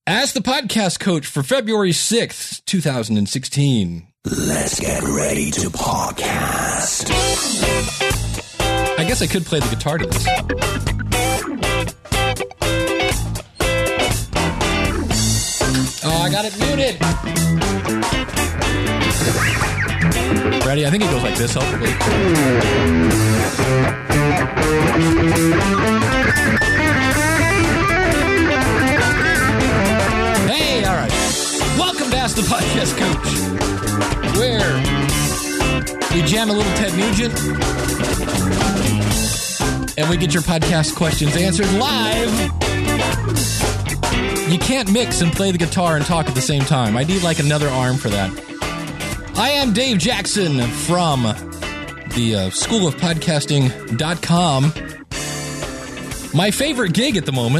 As the podcast coach for February 6th, 2016. Let's get ready to podcast. I guess I could play the guitar to this. Oh, I got it muted. Ready? I think it goes like this, hopefully. Hey, all right. Welcome to Ask the Podcast Coach, where we jam a little Ted Nugent and we get your podcast questions answered live. You can't mix and play the guitar and talk at the same time. I need like another arm for that. I am Dave Jackson from the School of Podcasting.com. My favorite gig at the moment,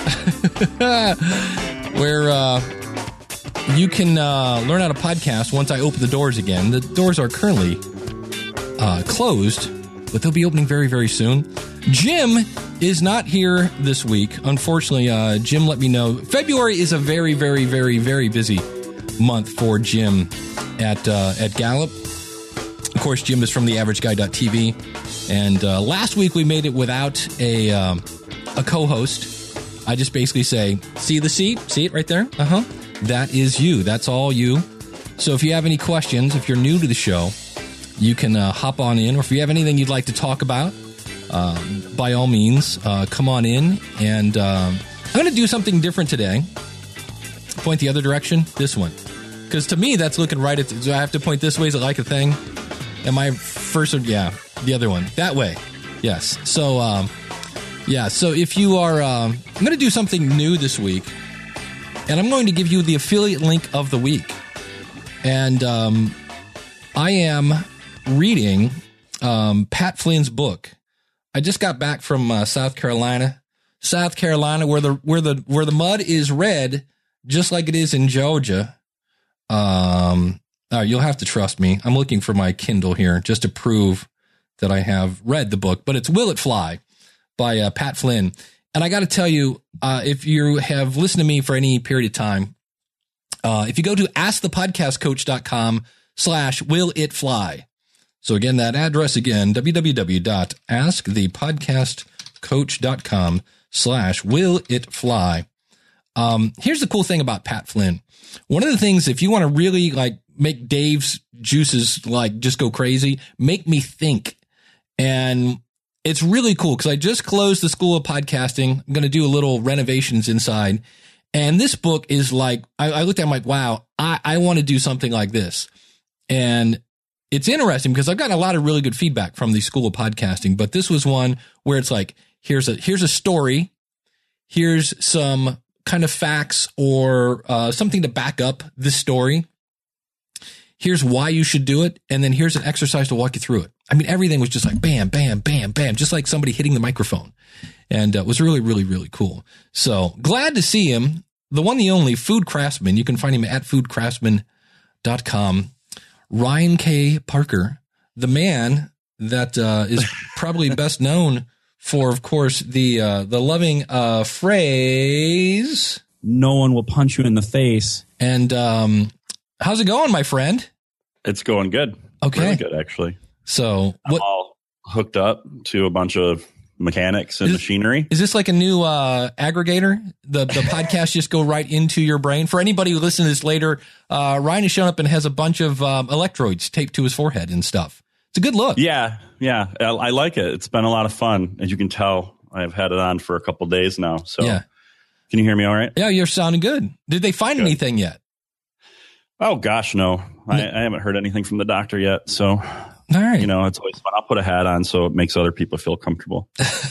where you can learn how to podcast once I open the doors again. The doors are currently closed, but they'll be opening very, very soon. Jim is not here this week. Unfortunately, Jim let me know. February is a very, very, very, very busy month for Jim at Gallup. Of course, Jim is from theaverageguy.tv. And last week we made it without a co-host. I just basically say, see the seat? See it right there? Uh-huh. That is you. That's all you. So if you have any questions, if you're new to the show, you can hop on in. Or if you have anything you'd like to talk about, by all means, come on in. And I'm going to do something different today. Point the other direction. This one. Because to me, that's looking right at... Do I have to point this way? Is it like a thing? Am I first? Yeah, the other one. That way. Yes. So, yeah. So if you are... I'm going to do something new this week. And I'm going to give you the affiliate link of the week. And I am reading Pat Flynn's book. I just got back from South Carolina, where the mud is red, just like it is in Georgia. You'll have to trust me. I'm looking for my Kindle here just to prove that I have read the book. But it's Will It Fly by Pat Flynn. And I got to tell you, if you have listened to me for any period of time, if you go to askthepodcastcoach.com/willitfly. So again, that address again, www.askthepodcastcoach.com/willitfly. Here's the cool thing about Pat Flynn. One of the things, if you want to really like make Dave's juices like just go crazy, make me think. And it's really cool because I just closed the School of Podcasting. I'm going to do a little renovations inside. And this book is like, I looked at it, I'm like, wow, I want to do something like this. And it's interesting because I've gotten a lot of really good feedback from the School of Podcasting, but this was one where it's like, here's a story. Here's some kind of facts or something to back up this story. Here's why you should do it. And then here's an exercise to walk you through it. I mean, everything was just like bam, bam, bam, bam, just like somebody hitting the microphone. And it was really, really, really cool. So glad to see him. The one, the only, Food Craftsman. You can find him at foodcraftsman.com. Ryan K. Parker, the man that is probably best known for, of course, the loving phrase, "No one will punch you in the face." And how's it going, my friend? It's going good. Okay. Really good, actually. So I'm all hooked up to a bunch of mechanics and machinery. Is this like a new aggregator? The podcast just go right into your brain? For anybody who listens to this later, Ryan has shown up and has a bunch of electrodes taped to his forehead and stuff. It's a good look. Yeah. I like it. It's been a lot of fun. As you can tell, I've had it on for a couple days now. So yeah. Can you hear me all right? Yeah, you're sounding good. Did they find anything yet? Oh, gosh, no. I haven't heard anything from the doctor yet. So, all right. You know, it's always fun. I'll put a hat on so it makes other people feel comfortable.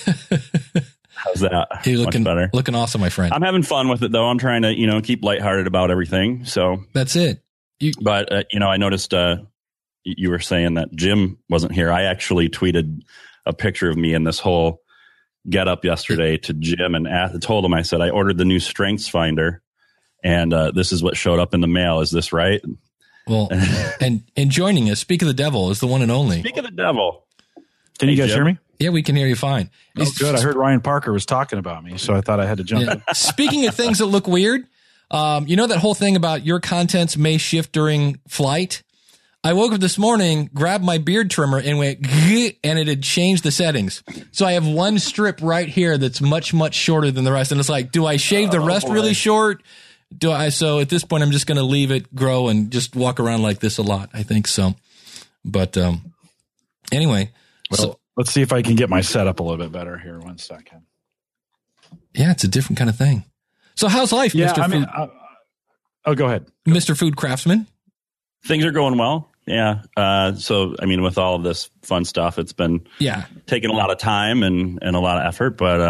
How's that? You're looking much better. Looking awesome, my friend. I'm having fun with it, though. I'm trying to, keep lighthearted about everything. So that's it. But I noticed you were saying that Jim wasn't here. I actually tweeted a picture of me in this whole get up yesterday to Jim and told him, I said, I ordered the new Strengths Finder and this is what showed up in the mail. Is this right? Well, and joining us, Speak of the Devil, is the one and only. Speak of the Devil. Can you guys hear me? Yeah, we can hear you fine. Oh, good. I heard Ryan Parker was talking about me, so I thought I had to jump in. Speaking of things that look weird, You know that whole thing about your contents may shift during flight? I woke up this morning, grabbed my beard trimmer and went, and it had changed the settings. So I have one strip right here that's much, much shorter than the rest. And it's like, do I shave the rest really short? So at this point, I'm just going to leave it grow and just walk around like this a lot. I think so. But anyway. Well, let's see if I can get my setup a little bit better here. 1 second. Yeah, it's a different kind of thing. So how's life, Mr. Food? Go ahead. Mr. Food Craftsman. Things are going well. Yeah. So, I mean, with all of this fun stuff, it's been taking a lot of time and a lot of effort, but,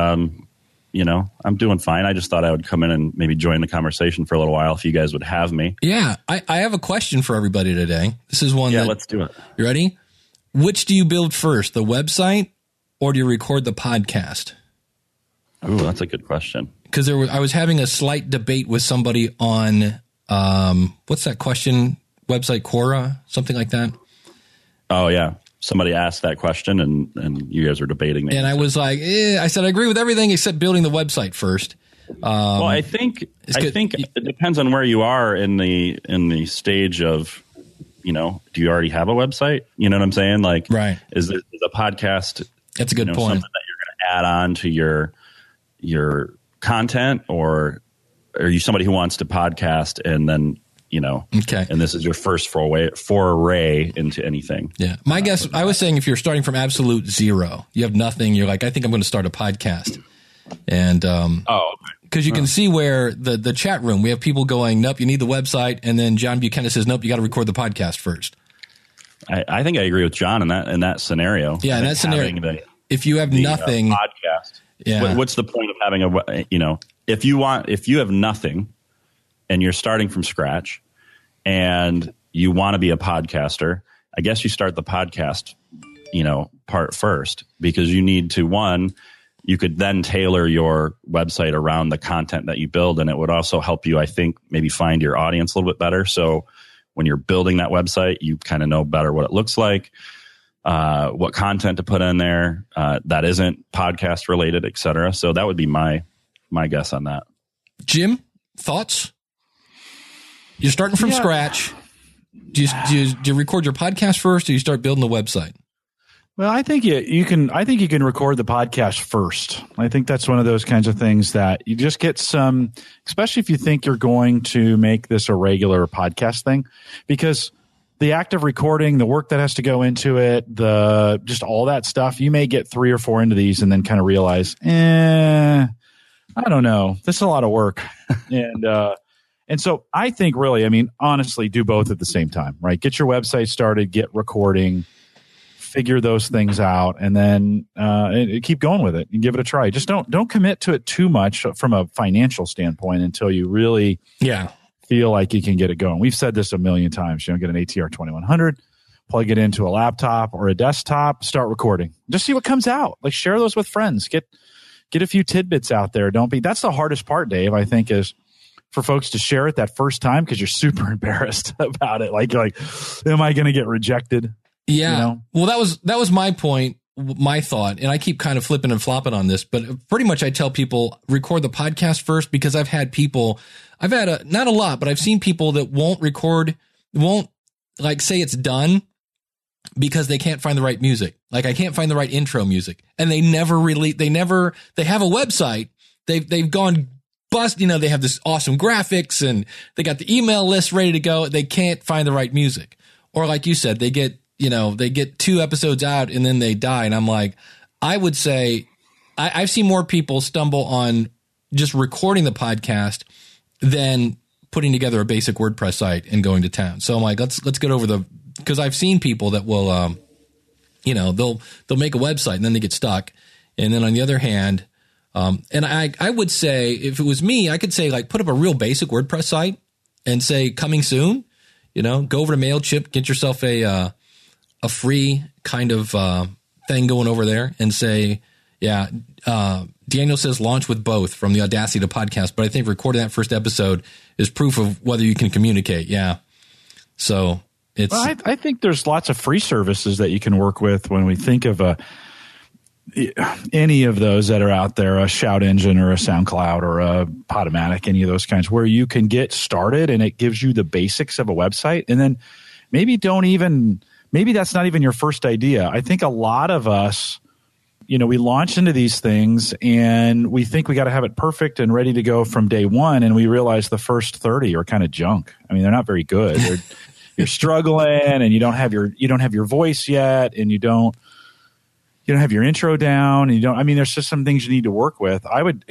I'm doing fine. I just thought I would come in and maybe join the conversation for a little while if you guys would have me. Yeah. I have a question for everybody today. This is one. Yeah, let's do it. You ready? Which do you build first, the website or do you record the podcast? Ooh, that's a good question. Because I was having a slight debate with somebody on, what's that question? Website Quora, something like that. Oh yeah, somebody asked that question, and you guys were debating it. And I was like, I said I agree with everything except building the website first. Well, I think it depends on where you are in the stage of, do you already have a website? You know what I'm saying? Like, right? Is a podcast? That's a good point. Something that you're going to add on to your content, or are you somebody who wants to podcast and then? Okay. And this is your first foray into anything. Yeah. My guess, I was saying if you're starting from absolute zero, you have nothing, you're like, I think I'm going to start a podcast. And, because you can see where the chat room, we have people going, nope, you need the website. And then John Buchanan says, nope, you got to record the podcast first. I think I agree with John in that scenario. Yeah. In that scenario, if you have nothing podcast, yeah. What's the point of having if you have nothing, and you're starting from scratch and you want to be a podcaster, I guess you start the podcast, part first, because you need to, you could then tailor your website around the content that you build. And it would also help you, I think, maybe find your audience a little bit better. So when you're building that website, you kind of know better what it looks like, what content to put in there that isn't podcast related, et cetera. So that would be my guess on that. Jim, thoughts? You're starting from scratch. Do you record your podcast first, or do you start building the website? Well, I think you can record the podcast first. I think that's one of those kinds of things that you just get some, especially if you think you're going to make this a regular podcast thing, because the act of recording, the work that has to go into it, just all that stuff, you may get 3 or 4 into these and then kind of realize, I don't know, this is a lot of work. And so I think really, honestly, do both at the same time, right? Get your website started, get recording, figure those things out, and then keep going with it and give it a try. Just don't commit to it too much from a financial standpoint until you really feel like you can get it going. We've said this a million times. Get an ATR 2100, plug it into a laptop or a desktop, start recording. Just see what comes out. Like, share those with friends. Get a few tidbits out there. That's the hardest part, Dave, I think, is for folks to share it that first time, because you're super embarrassed about it. Like, am I going to get rejected? Yeah. Well, that was my point, my thought, and I keep kind of flipping and flopping on this, but pretty much I tell people record the podcast first, because I've had not a lot, but I've seen people that won't say it's done because they can't find the right music. Like, I can't find the right intro music, and they have a website. They've gone bust, they have this awesome graphics and they got the email list ready to go. They can't find the right music. Or like you said, they get 2 episodes out and then they die. And I'm like, I would say I've seen more people stumble on just recording the podcast than putting together a basic WordPress site and going to town. So I'm like, let's get over because I've seen people that will, they'll make a website and then they get stuck. And then on the other hand, and I would say, if it was me, I could say, like, put up a real basic WordPress site and say coming soon, go over to MailChimp, get yourself a free kind of thing going over there and say, Daniel says launch with both from the Audacity to podcast. But I think recording that first episode is proof of whether you can communicate. Yeah. So I think there's lots of free services that you can work with when we think of any of those that are out there, a Shout Engine or a SoundCloud or a Podomatic, any of those kinds, where you can get started and it gives you the basics of a website. And then maybe that's not even your first idea. I think a lot of us, we launch into these things and we think we got to have it perfect and ready to go from day one. And we realize the first 30 are kind of junk. I mean, they're not very good. You're struggling and you don't have your voice yet, and you don't have your intro down. And there's just some things you need to work with.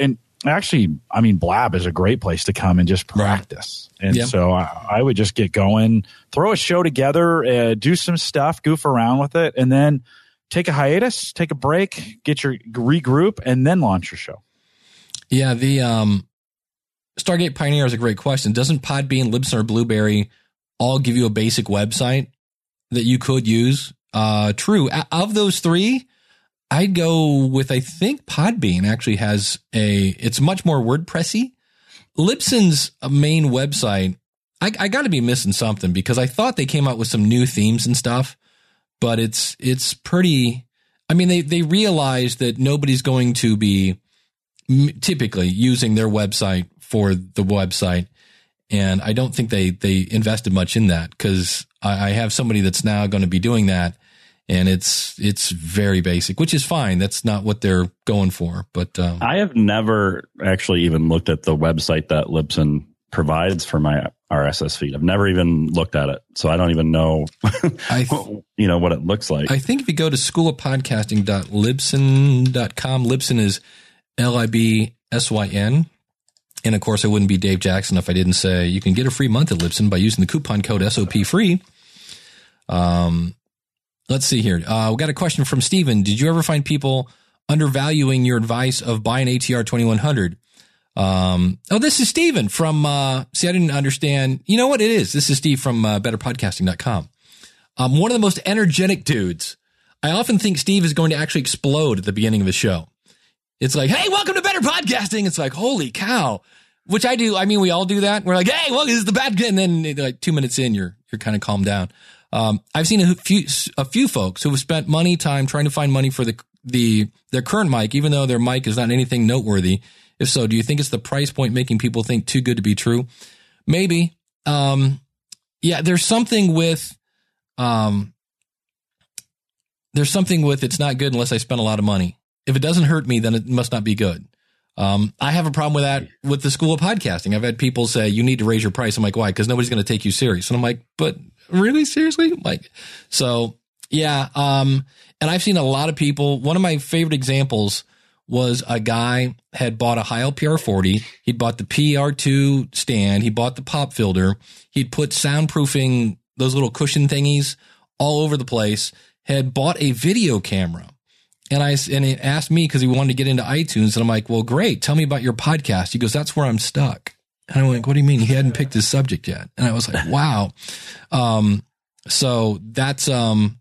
Blab is a great place to come and just practice. And so I would just get going, throw a show together, do some stuff, goof around with it, and then take a hiatus, take a break, regroup, and then launch your show. Yeah, the Stargate Pioneer is a great question. Doesn't Podbean, Libsyn, or Blueberry all give you a basic website that you could use? True. Of those three, I'd go with, I think Podbean actually has it's much more WordPressy. Libsyn's main website, I got to be missing something, because I thought they came out with some new themes and stuff, but it's pretty, they realized that nobody's going to be typically using their website for the website. And I don't think they invested much in that, because I have somebody that's now going to be doing that. And it's very basic, which is fine. That's not what they're going for. But I have never actually even looked at the website that Libsyn provides for my RSS feed. I've never even looked at it, so I don't even know, what it looks like. I think if you go to schoolofpodcasting.libsyn.com, Libsyn is Libsyn. And of course, I wouldn't be Dave Jackson if I didn't say you can get a free month at Libsyn by using the coupon code SOPFree. Let's see here. We got a question from Steven. Did you ever find people undervaluing your advice of buy an ATR 2100? This is Steven from, I didn't understand. You know what it is? This is Steve from betterpodcasting.com. One of the most energetic dudes. I often think Steve is going to actually explode at the beginning of the show. It's like, hey, welcome to Better Podcasting. It's like, holy cow, which I do. We all do that. We're like, hey, well, this is the bad. And then like 2 minutes in, you're kind of calmed down. I've seen a few folks who have spent time trying to find money for their current mic, even though their mic is not anything noteworthy. If so, do you think it's the price point making people think too good to be true? Maybe. There's something with it's not good unless I spend a lot of money. If it doesn't hurt me, then it must not be good. I have a problem with that with the School of Podcasting. I've had people say, you need to raise your price. I'm like, why? Because nobody's going to take you serious. And I'm like, but really? Seriously? And I've seen a lot of people. One of my favorite examples was a guy had bought a Heil PR40. He'd bought the PR2 stand. He bought the pop filter. He'd put soundproofing, those little cushion thingies all over the place, had bought a video camera. And he asked me because he wanted to get into iTunes. And I'm like, well, great. Tell me about your podcast. He goes, that's where I'm stuck. And I'm like, what do you mean? He hadn't picked his subject yet. And I was like, wow. So that's, there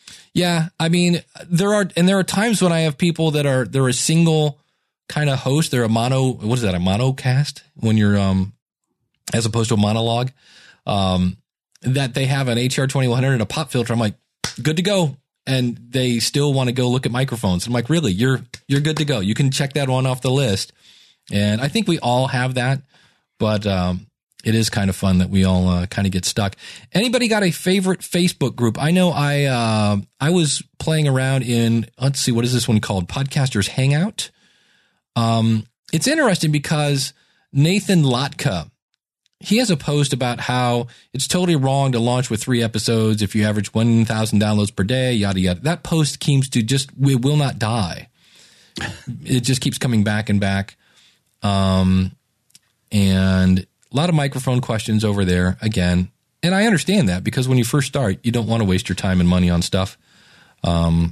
are times when I have people they're a single kind of host. They're a monocast when you're, as opposed to a monologue, that they have an ATR 2100 and a pop filter. I'm like, good to go. And they still want to go look at microphones. I'm like, really, you're good to go. You can check that one off the list. And I think we all have that, but it is kind of fun that we all kind of get stuck. Anybody got a favorite Facebook group? I know I was playing around in, let's see, what is this one called? Podcasters Hangout. It's interesting because Nathan Lotka, he has a post about how it's totally wrong to launch with 3 episodes if you average 1,000 downloads per day, yada, yada. That post seems to it will not die. It just keeps coming back and back. And a lot of microphone questions over there again. And I understand that because when you first start, you don't want to waste your time and money on stuff. Chris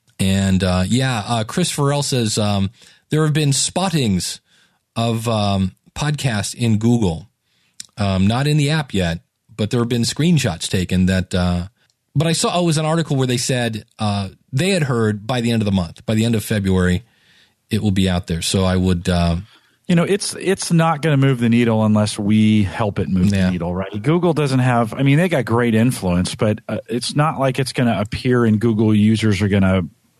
Farrell says there have been spottings of podcasts in Google. Not in the app yet, but there have been screenshots taken that, but I saw, it was an article where they said, they had heard by the end of the month, by the end of February, it will be out there. So I would, it's not going to move the needle unless we help it move the needle, right? Google doesn't have, they got great influence, but it's not like it's going to appear and Google users are going to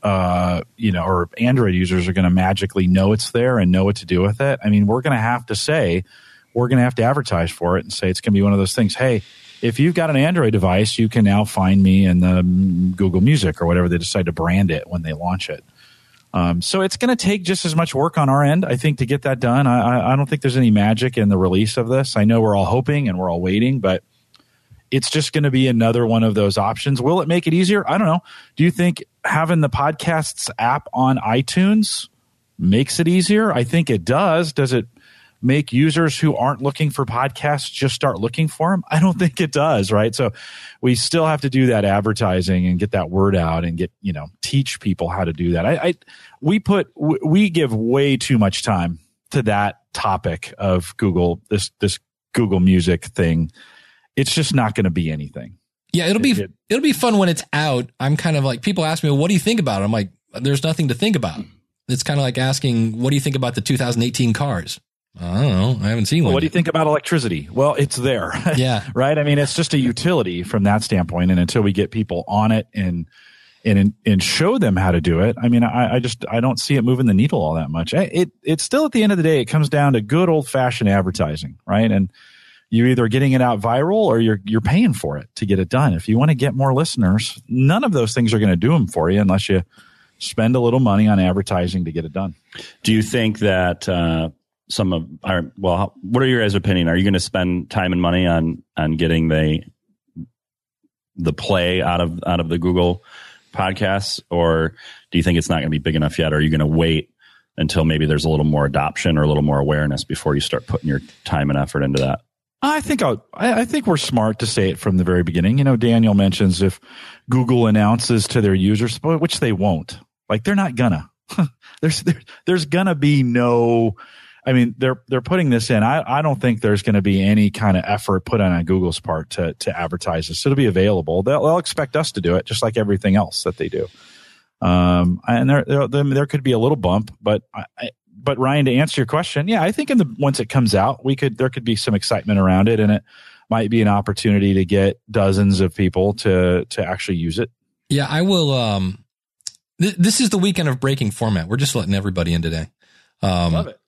or Android users are going to magically know it's there and know what to do with it. I mean, we're going to have to advertise for it and say it's going to be one of those things. Hey, if you've got an Android device, you can now find me in the Google Music or whatever they decide to brand it when they launch it. So it's going to take just as much work on our end, I think, to get that done. I don't think there's any magic in the release of this. I know we're all hoping and we're all waiting, but it's just going to be another one of those options. Will it make it easier? I don't know. Do you think having the Podcasts app on iTunes makes it easier? I think it does. Does it make users who aren't looking for podcasts just start looking for them? I don't think it does, right? So we still have to do that advertising and get that word out and teach people how to do that. We give way too much time to that topic of Google, this Google Music thing. It's just not going to be anything. Yeah, it'll be fun when it's out. I'm kind of like, people ask me, well, what do you think about it? I'm like, there's nothing to think about. It's kind of like asking, what do you think about the 2018 cars? I don't know. I haven't seen one. What do you think about electricity? Well, it's there. Yeah. Right? I mean, it's just a utility from that standpoint. And until we get people on it and show them how to do it, I mean, I don't see it moving the needle all that much. It's still, at the end of the day, it comes down to good old fashioned advertising, right? And you're either getting it out viral or you're paying for it to get it done. If you want to get more listeners, none of those things are going to do them for you unless you spend a little money on advertising to get it done. Do you think that what are your guys' opinion? Are you going to spend time and money on getting the play out of the Google podcasts, or do you think it's not going to be big enough yet? Or are you going to wait until maybe there's a little more adoption or a little more awareness before you start putting your time and effort into that? I think we're smart to say it from the very beginning. Daniel mentions if Google announces to their users, which they won't, like they're not gonna. There's gonna be no. I mean, they're putting this in. I don't think there's going to be any kind of effort put on Google's part to advertise this. It'll be available. They'll expect us to do it, just like everything else that they do. And there could be a little bump, but Ryan, to answer your question, yeah, I think once it comes out, there could be some excitement around it, and it might be an opportunity to get dozens of people to actually use it. Yeah, I will. This is the weekend of breaking format. We're just letting everybody in today. Love it.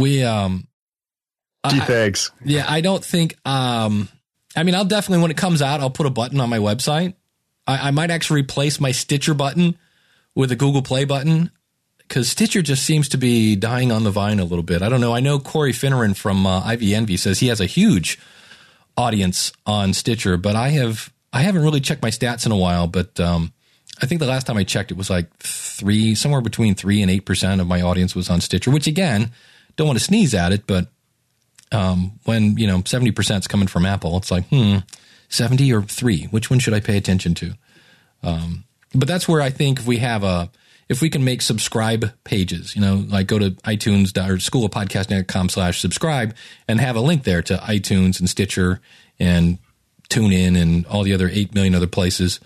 Thanks. Yeah, I don't think, I'll definitely, when it comes out, I'll put a button on my website. I might actually replace my Stitcher button with a Google Play button, because Stitcher just seems to be dying on the vine a little bit. I don't know. I know Corey Finneran from Ivy Envy says he has a huge audience on Stitcher, but I haven't really checked my stats in a while, but, I think the last time I checked, it was like somewhere between 3 and 8% of my audience was on Stitcher, which again, don't want to sneeze at it, but when 70% is coming from Apple, it's like 70 or 3, which one should I pay attention to? But that's where I think if we can make subscribe pages, like go to iTunes or schoolofpodcasting.com/subscribe and have a link there to iTunes and Stitcher and TuneIn and all the other 8 million other places.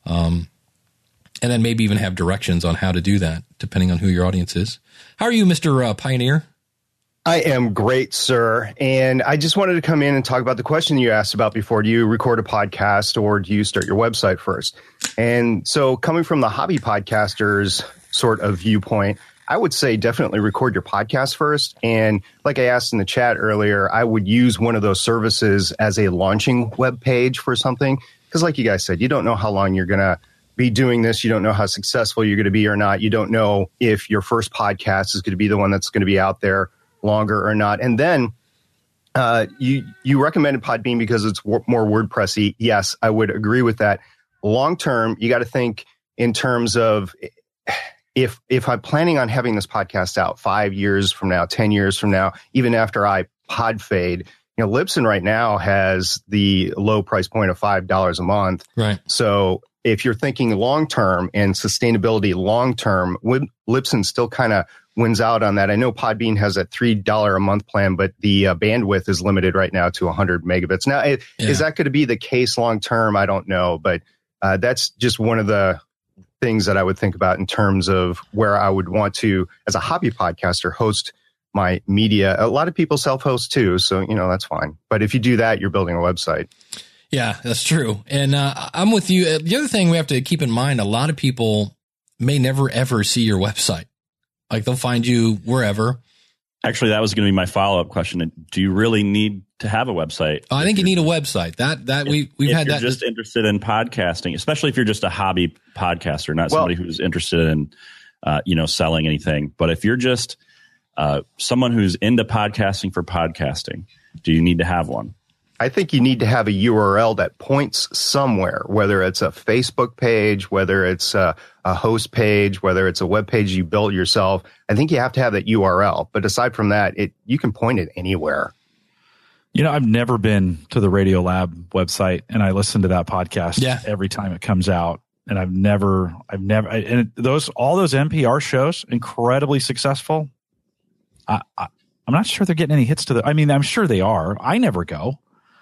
And then maybe even have directions on how to do that, depending on who your audience is. How are you, Mr. Pioneer? I am great, sir. And I just wanted to come in and talk about the question you asked about before. Do you record a podcast or do you start your website first? And so coming from the hobby podcaster's sort of viewpoint, I would say definitely record your podcast first. And like I asked in the chat earlier, I would use one of those services as a launching web page for something. Because like you guys said, you don't know how long you're going to be doing this. You don't know how successful you're going to be or not. You don't know if your first podcast is going to be the one that's going to be out there longer or not. And then you recommended Podbean because it's more WordPressy. Yes, I would agree with that. Long term, you got to think in terms of if I'm planning on having this podcast out 5 years from now, 10 years from now, even after I pod fade, Libsyn right now has the low price point of $5 a month. Right. So if you're thinking long-term and sustainability long-term, Libsyn still kind of wins out on that. I know Podbean has a $3 a month plan, but the bandwidth is limited right now to 100 megabits. Now, is that going to be the case long-term? I don't know, but that's just one of the things that I would think about in terms of where I would want to, as a hobby podcaster, host my media. A lot of people self-host too, so, that's fine. But if you do that, you're building a website. Yeah, that's true. And I'm with you. The other thing we have to keep in mind, a lot of people may never, ever see your website. Like they'll find you wherever. Actually, that was going to be my follow-up question. Do you really need to have a website? I think you need a website. We've had that. If you're just interested in podcasting, especially if you're just a hobby podcaster, not somebody who's interested in, selling anything. But if you're just someone who's into podcasting for podcasting, do you need to have one? I think you need to have a URL that points somewhere, whether it's a Facebook page, whether it's a host page, whether it's a web page you built yourself. I think you have to have that URL. But aside from that, you can point it anywhere. I've never been to the Radiolab website, and I listen to that podcast every time it comes out. And all those NPR shows, incredibly successful. I'm not sure they're getting any hits I'm sure they are. I never go.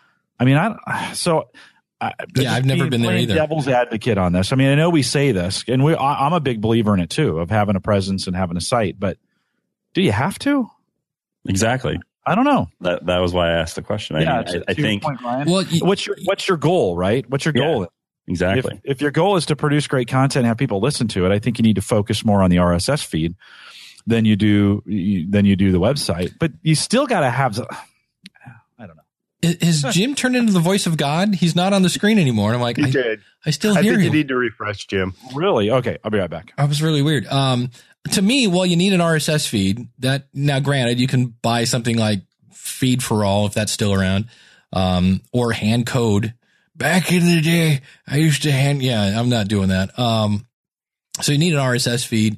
I've never been there either. Devil's advocate on this. I know we say this, and I'm a big believer in it too, of having a presence and having a site. But do you have to? Exactly. I don't know. That was why I asked the question. I think. Point, well, what's your goal, right? What's your goal? Exactly. If your goal is to produce great content and have people listen to it, I think you need to focus more on the RSS feed than you do the website. But you still got to have. I don't know. Has Jim turned into the voice of God? He's not on the screen anymore. And I'm like, he did. I still hear him. I think you need to refresh, Jim. Really? Okay, I'll be right back. That was really weird. To me, you need an RSS feed. That now, granted, you can buy something like Feed for All if that's still around, or hand code. Back in the day, I used to hand. Yeah, I'm not doing that. So you need an RSS feed,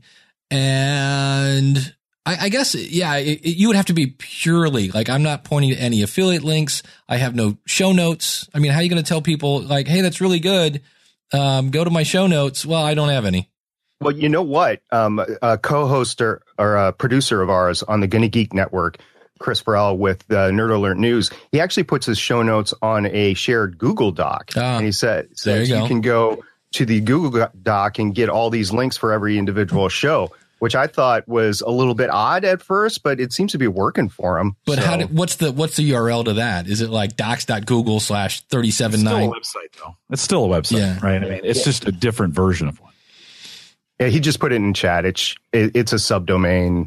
and I guess, you would have to be purely like, I'm not pointing to any affiliate links. I have no show notes. How are you going to tell people like, hey, that's really good. Go to my show notes. Well, I don't have any. Well, you know what? A co-host or a producer of ours on the Gonna Geek Network, Chris Burrell with Nerd Alert News, he actually puts his show notes on a shared Google Doc. And he says you can go to the Google Doc and get all these links for every individual show, which I thought was a little bit odd at first, but it seems to be working for him. But what's the URL to that? Is it like docs.google/379? It's still a website, though. It's still a website, right? It's just a different version of one. Yeah, he just put it in chat. It's a subdomain,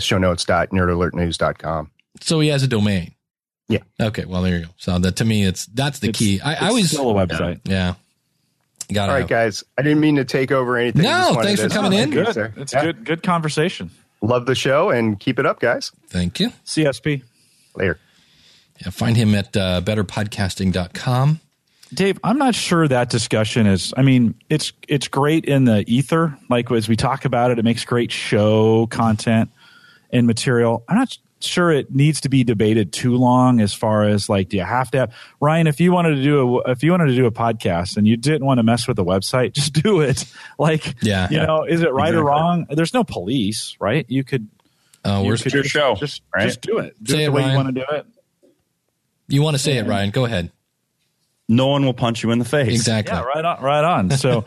shownotes.nerdalertnews.com. So he has a domain. Yeah. Okay. Well, there you go. So to me, that's the key. I always still a website. Yeah. All right, guys. I didn't mean to take over anything. No, thanks for coming in. Good. It's good conversation. Love the show and keep it up, guys. Thank you. CSP. Later. Yeah, find him at betterpodcasting.com. Dave, I'm not sure that discussion is, it's great in the ether. Like as we talk about it, it makes great show content and material. I'm not sure it needs to be debated too long as far as like, do you have to have Ryan, if you wanted to do a podcast and you didn't want to mess with the website, just do it. Like, is it right or wrong? There's no police, right? You could, where's your show? Just do it. Do it the way you want to do it. You want to say it, Ryan? Go ahead. No one will punch you in the face. Exactly. Yeah, right on. So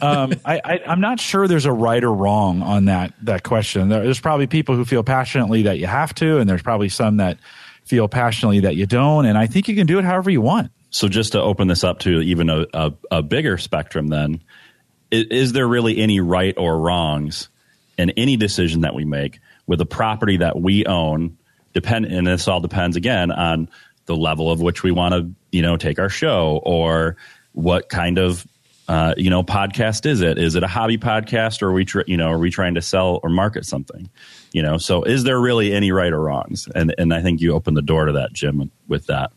I'm not sure there's a right or wrong on that question. There's probably people who feel passionately that you have to, and there's probably some that feel passionately that you don't. And I think you can do it however you want. So just to open this up to even a bigger spectrum then, is there really any right or wrongs in any decision that we make with a property that we own? And this all depends, again, on the level of which we want to, take our show, or what kind of, podcast is it? Is it a hobby podcast, or are we trying to sell or market something? So is there really any right or wrongs? And I think you opened the door to that, Jim, with that.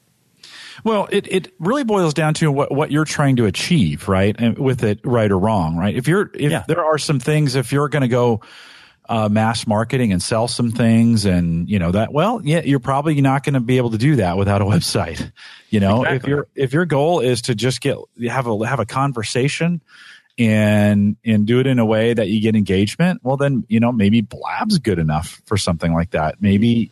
Well, it really boils down to what you're trying to achieve, right? And with it, right or wrong, right? If there are some things, if you're going to go mass marketing and sell some things, and you're probably not going to be able to do that without a website. Exactly. If your goal is to just have a conversation and do it in a way that you get engagement, well then maybe Blab's good enough for something like that. Maybe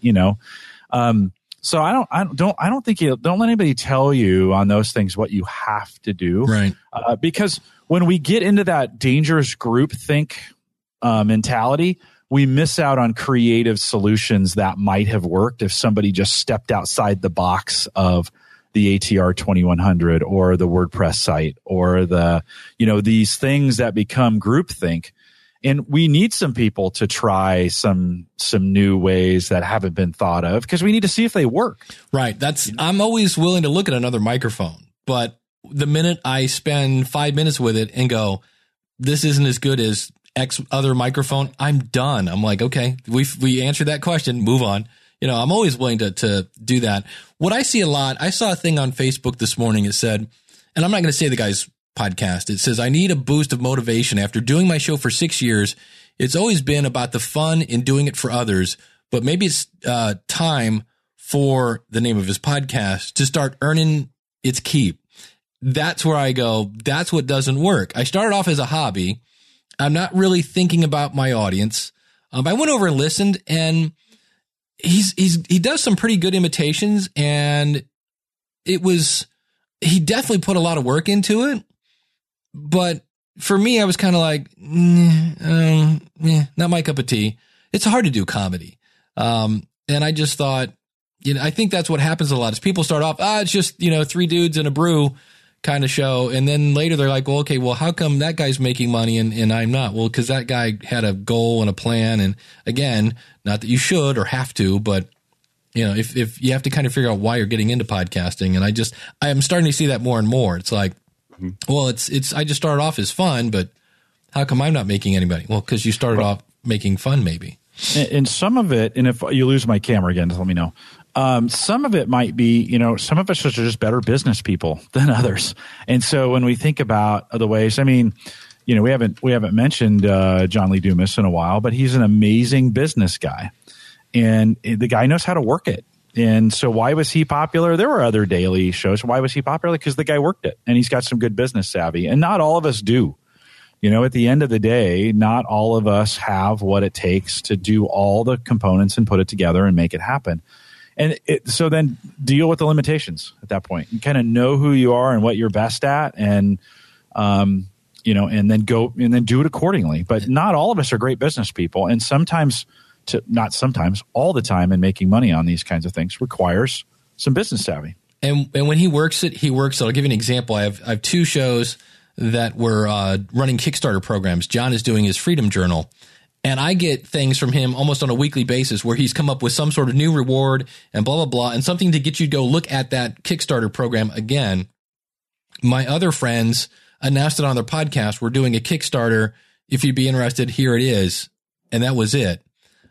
so I don't think don't let anybody tell you on those things what you have to do, right? Because when we get into that dangerous groupthink mentality, we miss out on creative solutions that might have worked if somebody just stepped outside the box of the ATR 2100 or the WordPress site or these things that become groupthink. And we need some people to try some new ways that haven't been thought of because we need to see if they work. Right. I'm always willing to look at another microphone, but the minute I spend 5 minutes with it and go, this isn't as good as X other microphone, I'm done. I'm like, okay, we answered that question, move on. I'm always willing to do that. What I see a lot, I saw a thing on Facebook this morning. It said, and I'm not going to say the guy's podcast. It says, I need a boost of motivation. After doing my show for 6 years, it's always been about the fun in doing it for others, but maybe it's time for the name of his podcast to start earning its keep. That's where I go, that's what doesn't work. I started off as a hobby. I'm not really thinking about my audience. I went over and listened, and he does some pretty good imitations, and he definitely put a lot of work into it. But for me, I was kind of like, not my cup of tea. It's hard to do comedy. And I just thought, I think that's what happens a lot is people start off, it's just, 3 dudes and a brew kind of show. And then later they're like, well, okay, well, how come that guy's making money and I'm not? Well, because that guy had a goal and a plan. And again, not that you should or have to, but if you have to kind of figure out why you're getting into podcasting. And I am starting to see that more and more. It's like, well, I just started off as fun, but how come I'm not making any money? Well, because you started off making fun, maybe. And some of it, and if you lose my camera again, just let me know. Some of it might be, some of us are just better business people than others. And so when we think about other ways, I mean, we haven't mentioned John Lee Dumas in a while, but he's an amazing business guy. And the guy knows how to work it. And so why was he popular? There were other daily shows. Why was he popular? Because the guy worked it and he's got some good business savvy. And not all of us do. At the end of the day, not all of us have what it takes to do all the components and put it together and make it happen. And so then deal with the limitations at that point. You kind of know who you are and what you're best at and and then go and then do it accordingly. But not all of us are great business people. And all the time, and making money on these kinds of things requires some business savvy. And when he works it. I'll give you an example. I have 2 shows that were running Kickstarter programs. John is doing his Freedom Journal, and I get things from him almost on a weekly basis where he's come up with some sort of new reward and blah, blah, blah, and something to get you to go look at that Kickstarter program again. My other friends announced it on their podcast. We're doing a Kickstarter. If you'd be interested, here it is. And that was it.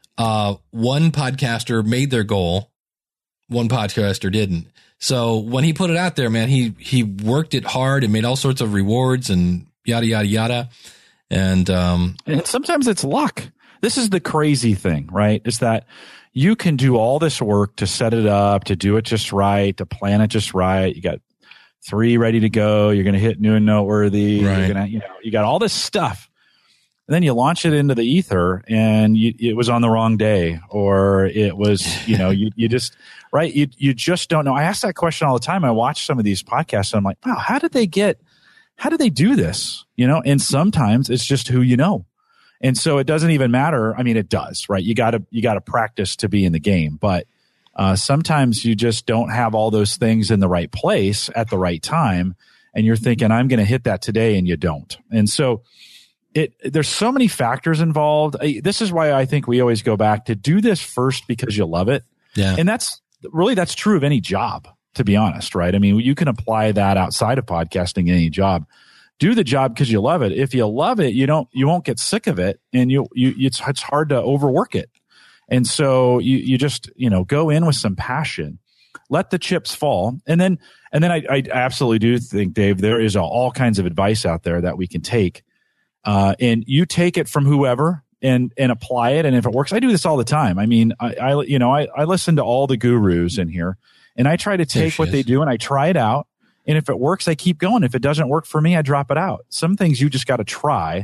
One podcaster made their goal. One podcaster didn't. So when he put it out there, man, he worked it hard and made all sorts of rewards and yada, yada, yada. And sometimes it's luck. This is the crazy thing, right? Is that you can do all this work to set it up, to do it just right, to plan it just right. You got 3 ready to go. You're going to hit new and noteworthy. Right. You're going to, you got all this stuff. And then you launch it into the ether and it was on the wrong day, or it was, you just, right. You just don't know. I ask that question all the time. I watch some of these podcasts and I'm like, wow, how did they do this? And sometimes it's just who you know. And so it doesn't even matter. I mean, it does, right? You gotta practice to be in the game, but sometimes you just don't have all those things in the right place at the right time. And you're thinking, I'm going to hit that today, and you don't. And so there's so many factors involved. This is why I think we always go back to do this first because you love it. Yeah. And that's true of any job, to be honest, right? I mean, you can apply that outside of podcasting in any job. Do the job because you love it. If you love it, you won't get sick of it, and it's hard to overwork it. And so you just, go in with some passion, let the chips fall. And then I absolutely do think, Dave, there is all kinds of advice out there that we can take. And you take it from whoever and apply it. And if it works, I do this all the time. I mean, I listen to all the gurus in here, and I try to take what they do and I try it out. And if it works, I keep going. If it doesn't work for me, I drop it out. Some things you just got to try,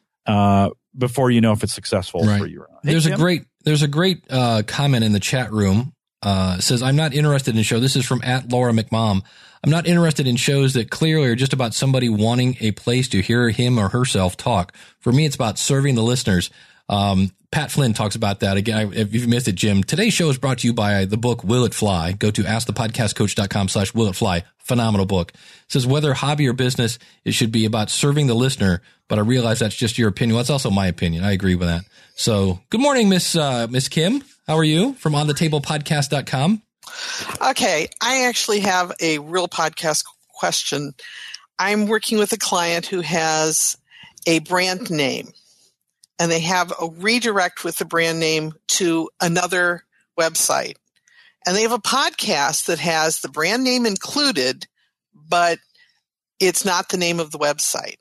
before you know if it's successful for you or not. Hey, there's a great comment in the chat room. Says, I'm not interested in show. This is from @LauraMcMom. I'm not interested in shows that clearly are just about somebody wanting a place to hear him or herself talk. For me, it's about serving the listeners. Pat Flynn talks about that. Again, if you've missed it, Jim, today's show is brought to you by the book Will It Fly. Go to askthepodcastcoach.com/Will It Fly. phenomenal book. It says whether hobby or business, it should be about serving the listener. But I realize that's just your opinion. Well, that's also my opinion. I agree with that. So good morning, Miss Kim. How are you from onthetablepodcast.com? Okay. I actually have a real podcast question. I'm working with a client who has a brand name, and they have a redirect with the brand name to another website. And they have a podcast that has the brand name included, but it's not the name of the website.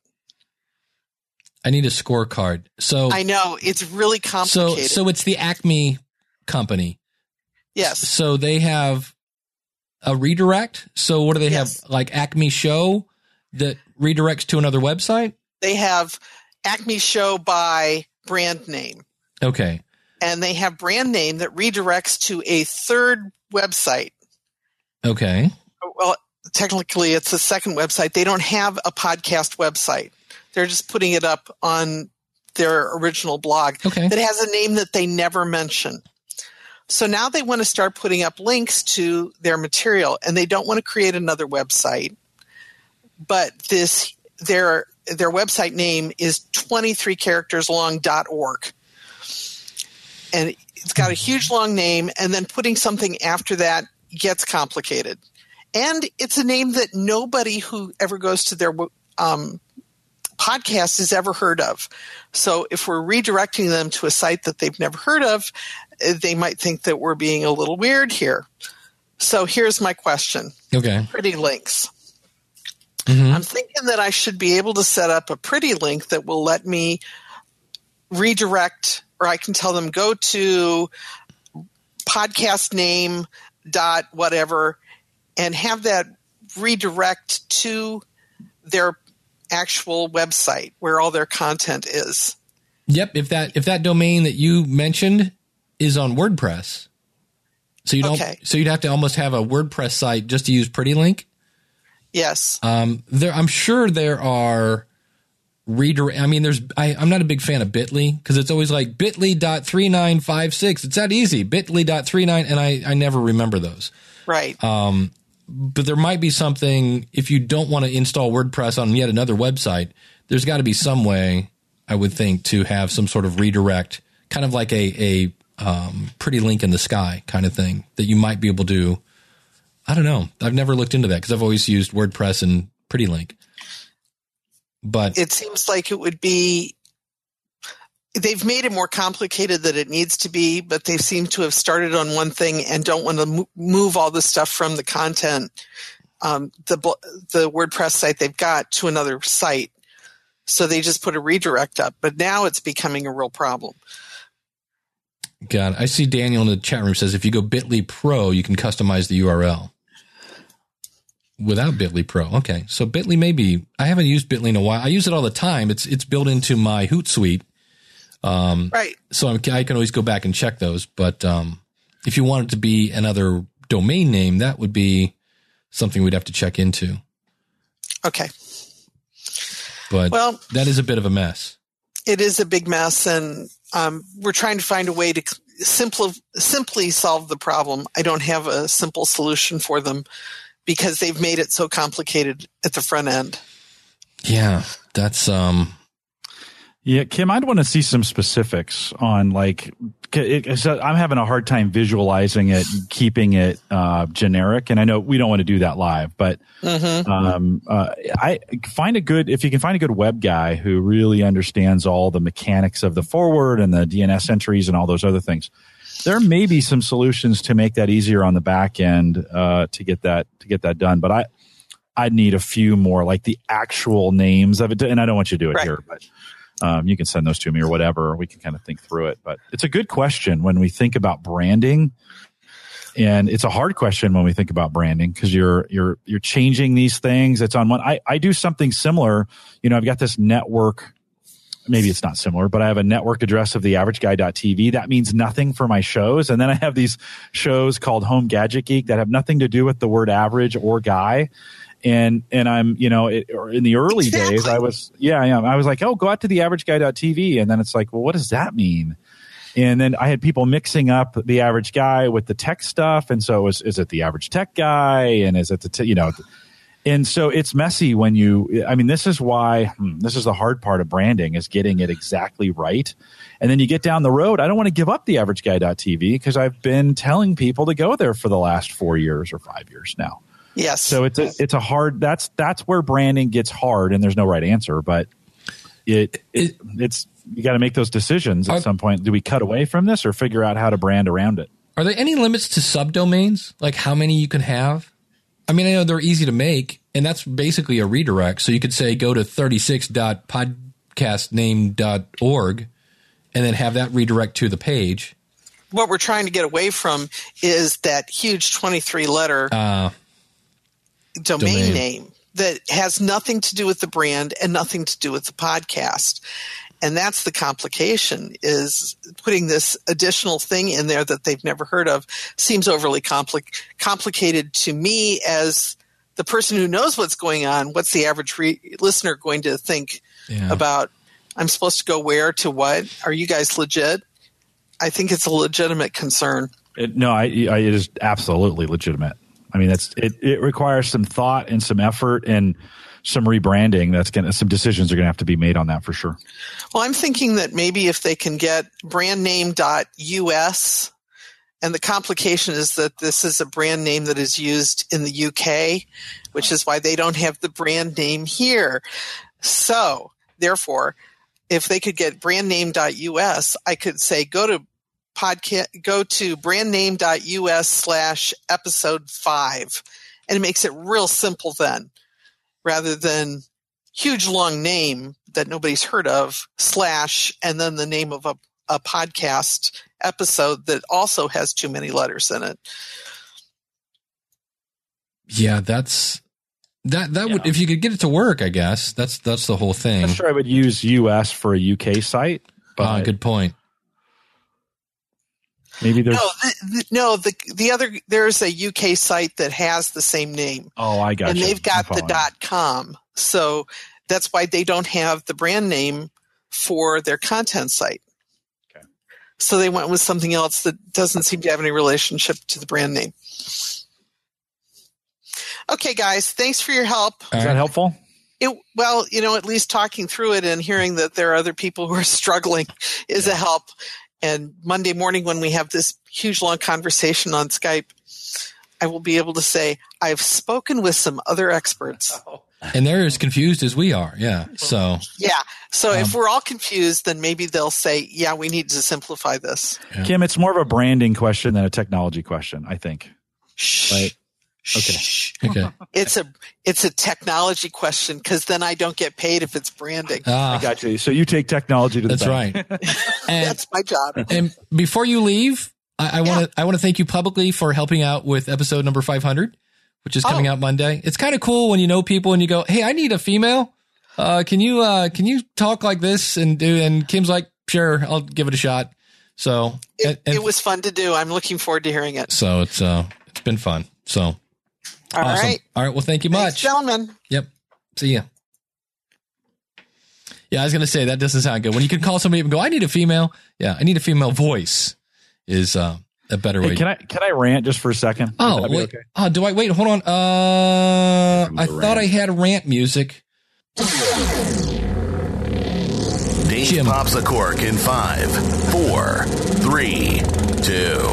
I need a scorecard. So I know it's really complicated. So it's the Acme company. Yes. So they have a redirect. So what do they Yes. have? Like Acme Show that redirects to another website? They have Acme Show by brand name. Okay. And they have brand name that redirects to a third website. Okay. Well, technically it's a second website. They don't have a podcast website. They're just putting it up on their original blog Okay. that has a name that they never mention. So now they want to start putting up links to their material, and they don't want to create another website. But their website name is 23 characters long.org. And it's got a huge long name, and then putting something after that gets complicated. And it's a name that nobody who ever goes to their podcast has ever heard of. So if we're redirecting them to a site that they've never heard of, they might think that we're being a little weird here. So here's my question. Okay. Pretty links. Mhm. I'm thinking that I should be able to set up a pretty link that will let me redirect, or I can tell them go to podcast name dot whatever and have that redirect to their actual website where all their content is. Yep. If that domain that you mentioned is on WordPress, so you don't, Okay. so you'd have to almost have a WordPress site just to use Pretty Link. Yes. I'm sure there are redirect. I mean, I'm not a big fan of Bitly because it's always like bit.ly.3956. It's that easy. Bit.ly.39. And I never remember those. Right. But there might be something if you don't want to install WordPress on yet another website, there's got to be some way, I would think, to have some sort of redirect, kind of like a Pretty Link in the sky kind of thing that you might be able to. I don't know. I've never looked into that because I've always used WordPress and Pretty Link. But it seems like it would be, they've made it more complicated than it needs to be, but they seem to have started on one thing and don't want to move all the stuff from the content, the WordPress site they've got to another site. So they just put a redirect up, but now it's becoming a real problem. God, I see Daniel in the chat room says if you go Bitly Pro, you can customize the URL. Without Bitly Pro. Okay. So Bitly maybe, I haven't used Bitly in a while. I use it all the time. It's built into my Hootsuite. Right. So I can always go back and check those. But if you want it to be another domain name, that would be something we'd have to check into. Okay. But Well, that is a bit of a mess. it is a big mess, and we're trying to find a way to simply solve the problem. I don't have a simple solution for them because they've made it so complicated at the front end. Yeah, that's Yeah, Kim, I'd want to see some specifics on like, I'm having a hard time visualizing it, and keeping it generic. And I know we don't want to do that live, but I find if you can find a good web guy who really understands all the mechanics of the forward and the DNS entries and all those other things, there may be some solutions to make that easier on the back end to get that done. But I'd need a few more, like the actual names of it. And I don't want you to do it here, but you can send those to me or whatever. We can kind of think through it. But it's a good question when we think about branding. And it's a hard question when we think about branding because you're changing these things. It's on one. I do something similar. You know, I've got this network. Maybe it's not similar, but I have a network address of theaverageguy.tv. That means nothing for my shows. And then I have these shows called Home Gadget Geek that have nothing to do with the word average or guy. And I'm, in the early days, I was like, oh, go out to theaverageguy.tv. And then it's like, well, what does that mean? And then I had people mixing up the average guy with the tech stuff. And so is it the average tech guy? And is it And so it's messy when this is why this is the hard part of branding, is getting it exactly right. And then you get down the road. I don't want to give up the AverageGuy.tv because I've been telling people to go there for the last 4 years or 5 years now. Yes. So it's a hard, that's where branding gets hard, and there's no right answer, but it's, you got to make those decisions at some point. Do we cut away from this or figure out how to brand around it? Are there any limits to subdomains? Like how many you can have? I mean, I know they're easy to make, and that's basically a redirect. So you could say go to 36.podcastname.org and then have that redirect to the page. What we're trying to get away from is that huge 23-letter domain name that has nothing to do with the brand and nothing to do with the podcast. And that's the complication, is putting this additional thing in there that they've never heard of seems overly complicated to me as the person who knows what's going on. What's the average listener going to think about, I'm supposed to go where to what? Are you guys legit? I think it's a legitimate concern. It is absolutely legitimate. I mean, it requires some thought and some effort and some rebranding. Some decisions are going to have to be made on that for sure. Well, I'm thinking that maybe if they can get brandname.us, and the complication is that this is a brand name that is used in the UK, which is why they don't have the brand name here. So, therefore, if they could get brandname.us, I could say go to brandname.us/episode 5, and it makes it real simple then, rather than huge long name that nobody's heard of / and then the name of a podcast episode that also has too many letters in it. Yeah, that would, if you could get it to work, I guess that's the whole thing. I'm sure I would use US for a UK site. But good point. Maybe there's there's a UK site that has the same name. Oh, I got and you. they've got the .com. So that's why they don't have the brand name for their content site. Okay. So they went with something else that doesn't seem to have any relationship to the brand name. Okay, guys, thanks for your help. Is that helpful? At least talking through it and hearing that there are other people who are struggling is a help. And Monday morning when we have this huge, long conversation on Skype, I will be able to say, I've spoken with some other experts. And they're as confused as we are. Yeah. So if we're all confused, then maybe they'll say, yeah, we need to simplify this. Yeah. Kim, it's more of a branding question than a technology question, I think. Shh. Right? Okay. It's a technology question, because then I don't get paid if it's branding. I got you. So you take technology to the bank. That's right. And, that's my job. And before you leave, I want to thank you publicly for helping out with episode number 500, which is coming out Monday. It's kind of cool when you know people and you go, "Hey, I need a female. Can you talk like this and do?" And Kim's like, "Sure, I'll give it a shot." So it was fun to do. I'm looking forward to hearing it. So it's been fun. So. All awesome. right. All right. Well, thank you much. Thanks, gentlemen. Yep. See ya. Yeah, I was going to say that doesn't sound good. When you can call somebody and go, "I need a female." Yeah, I need a female voice is a better way. Can I rant just for a second? Oh, wait. Okay? Oh, do I wait? Hold on. I thought I had rant music. Dave Jim. pops a cork in 5, 4, 3, 2.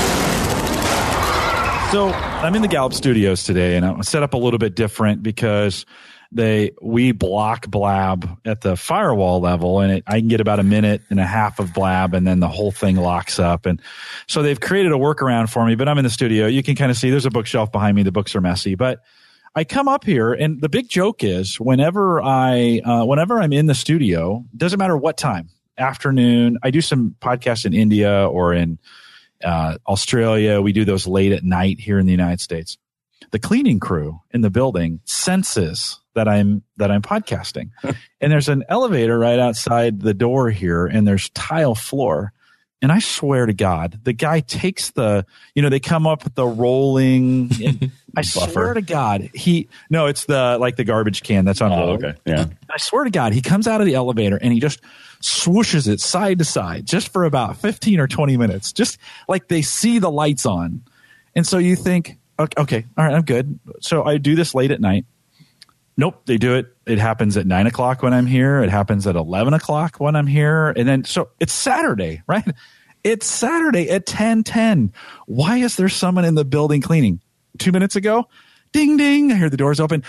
So I'm in the Gallup studios today, and I'm set up a little bit different because we block blab at the firewall level, and I can get about 1.5 minutes of blab, and then the whole thing locks up. And so they've created a workaround for me, but I'm in the studio. You can kind of see there's a bookshelf behind me. The books are messy, but I come up here, and the big joke is whenever I'm in the studio, doesn't matter what time, afternoon, I do some podcasts in India or in Australia. We do those late at night here in the United States. The cleaning crew in the building senses that I'm podcasting. And there's an elevator right outside the door here, and there's tile floor. And I swear to God, the guy takes they come up with the rolling. I swear to God, it's the garbage can that's on. Oh, okay. Yeah. I swear to God, he comes out of the elevator and he just swooshes it side to side just for about 15 or 20 minutes, just like they see the lights on. And so you think, Okay. All right. I'm good. So I do this late at night. Nope. They do it. It happens at 9 o'clock when I'm here. It happens at 11 o'clock when I'm here. And then, so it's Saturday, right? It's Saturday at 10:10. Why is there someone in the building cleaning? 2 minutes ago, ding, ding. I hear the doors open.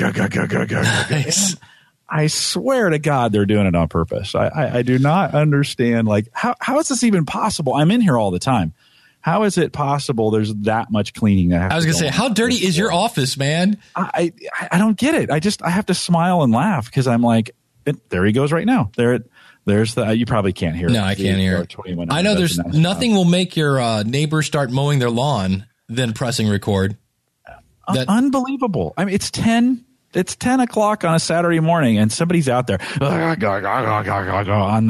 Nice. I swear to God, they're doing it on purpose. I do not understand. Like, how is this even possible? I'm in here all the time. How is it possible there's that much cleaning that has I was going to say, how dirty is your office, man? I don't get it. I have to smile and laugh because I'm like, there he goes right now. There's the, you probably can't hear it. No, I can't hear it. I know there's nothing will make your neighbors start mowing their lawn than pressing record. Unbelievable. I mean, it's 10 o'clock on a Saturday morning and somebody's out there on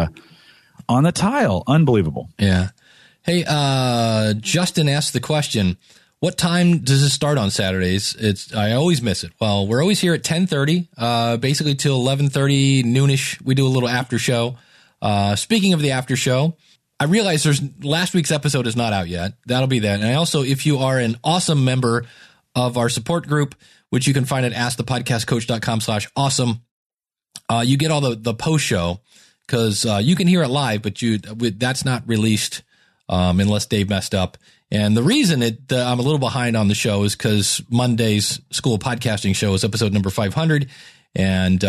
the tile. Unbelievable. Yeah. Hey, Justin asked the question, what time does it start on Saturdays? I always miss it. Well, we're always here at 10:30, basically till 11:30, noonish. We do a little after show. Speaking of the after show, I realize last week's episode is not out yet. That'll be that. And I also, if you are an awesome member of our support group, which you can find at askthepodcastcoach.com/awesome, you get all the post show because you can hear it live, but that's not released unless Dave messed up. And the reason I'm a little behind on the show is because Monday's School of Podcasting show is episode number 500. And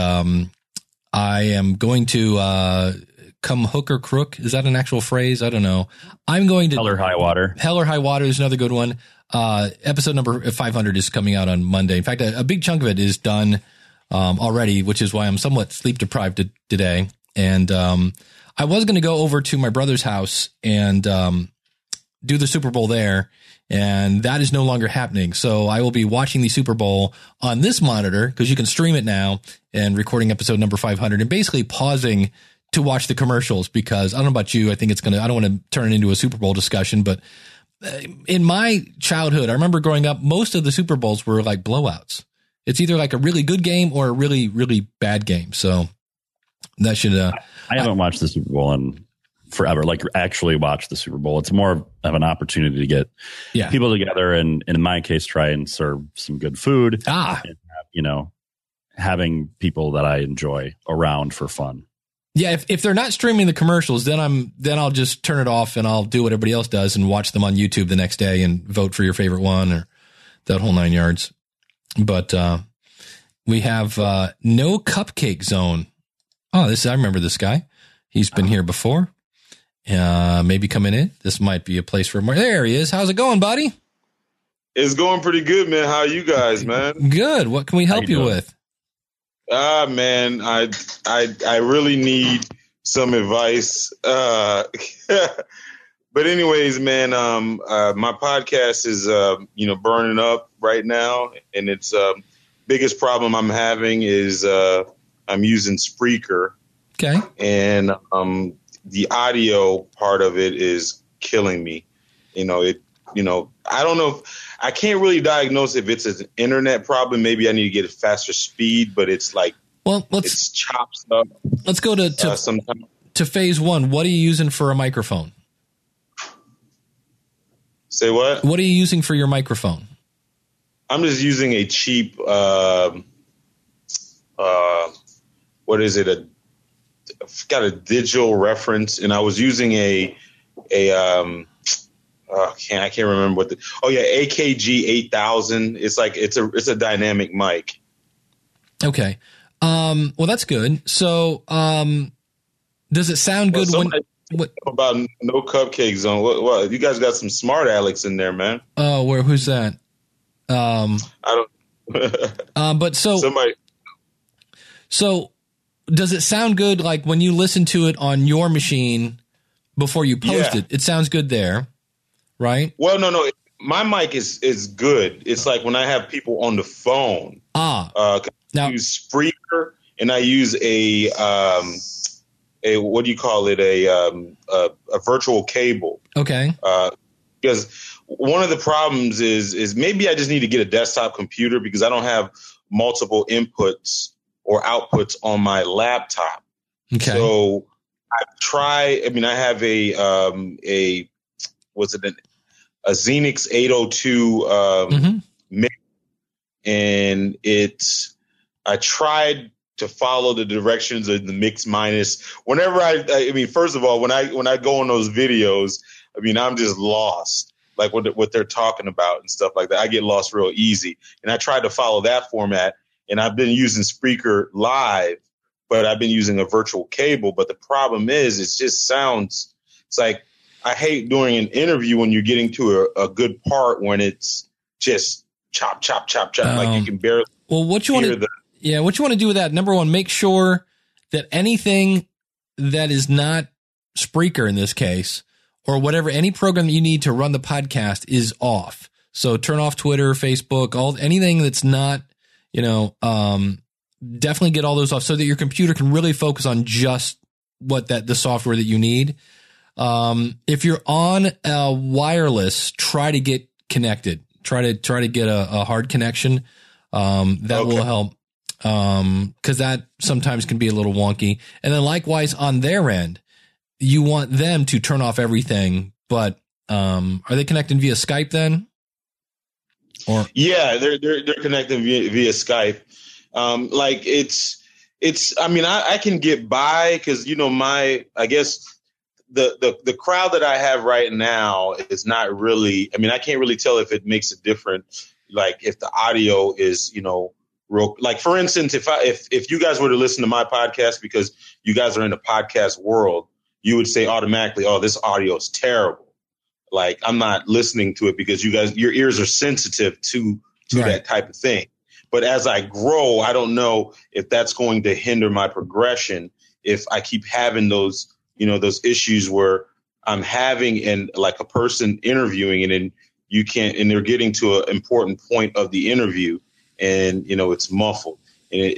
I am going to come hook or crook. Is that an actual phrase? I don't know. I'm going to... Hell or High Water. Hell or High Water is another good one. Episode number 500 is coming out on Monday. In fact, a big chunk of it is done already, which is why I'm somewhat sleep deprived today. And I was going to go over to my brother's house and do the Super Bowl there, and that is no longer happening. So I will be watching the Super Bowl on this monitor because you can stream it now and recording episode number 500 and basically pausing to watch the commercials because I don't know about you. I think I don't want to turn it into a Super Bowl discussion, but in my childhood, I remember growing up, most of the Super Bowls were like blowouts. It's either like a really good game or a really, really bad game. So that should, I haven't watched the Super Bowl in forever, like actually watch the Super Bowl. It's more of an opportunity to get people together and in my case, try and serve some good food and have, having people that I enjoy around for fun. Yeah. If they're not streaming the commercials, then I'll just turn it off and I'll do what everybody else does and watch them on YouTube the next day and vote for your favorite one or that whole 9 yards. But, we have, No Cupcake Zone. Oh, I remember this guy. He's been here before. Maybe coming in. This might be a place for more. There he is. How's it going, buddy? It's going pretty good, man. How are you guys, man? Good. What can we help you with? Man, I really need some advice. But anyways, man, my podcast is burning up right now, and it's biggest problem I'm having is I'm using Spreaker. Okay. And the audio part of it is killing me. I don't know I can't really diagnose if it's an internet problem. Maybe I need to get a faster speed, but it's like, it's chops up. Let's go to phase one. What are you using for a microphone? Say what? What are you using for your microphone? I'm just using a cheap, what is it? Got a digital reference, and I was using I can't remember what AKG 8000. It's like it's a dynamic mic. Okay. Well, that's good. So, does it sound good about No Cupcake Zone? What you guys got some smart Alex in there, man? Oh, who's that? I don't. But somebody. So, does it sound good? Like when you listen to it on your machine before you post it, it sounds good there, right? Well, no. My mic is good. It's like when I have people on the phone. Now I use Spreaker, and I use a what do you call it? A virtual cable. Okay. Because one of the problems is maybe I just need to get a desktop computer because I don't have multiple inputs or outputs on my laptop. Okay. So I have a Xenix 802 mix, and I tried to follow the directions of the mix minus. Whenever I mean, first of all, when I go on those videos, I mean, I'm just lost, like what they're talking about and stuff like that. I get lost real easy, and I tried to follow that format, and I've been using Spreaker Live, but I've been using a virtual cable. But the problem is, it just sounds. It's like I hate doing an interview when you're getting to a good part when it's just chop, chop, chop, chop, like you can barely. Well, what you want to what you want to do with that? Number one, make sure that anything that is not Spreaker in this case, or whatever, any program that you need to run the podcast is off. So turn off Twitter, Facebook, anything that's not, definitely get all those off so that your computer can really focus on just the software that you need. If you're on a wireless, try to get connected. Try to get a hard connection. That will help. Cause that sometimes can be a little wonky. And then likewise on their end, you want them to turn off everything, but, are they connecting via Skype then? Or yeah, they're connecting via Skype. Like it's, I mean, I can get by cause I guess the crowd that I have right now is not really, I mean, I can't really tell if it makes a difference. Like if the audio is, real, like for instance, if you guys were to listen to my podcast because you guys are in the podcast world, you would say automatically, oh, this audio is terrible. Like I'm not listening to it because your ears are sensitive to that type of thing. But as I grow, I don't know if that's going to hinder my progression if I keep having those, those issues where I'm having like a person interviewing and then you can't, and they're getting to an important point of the interview and, it's muffled. And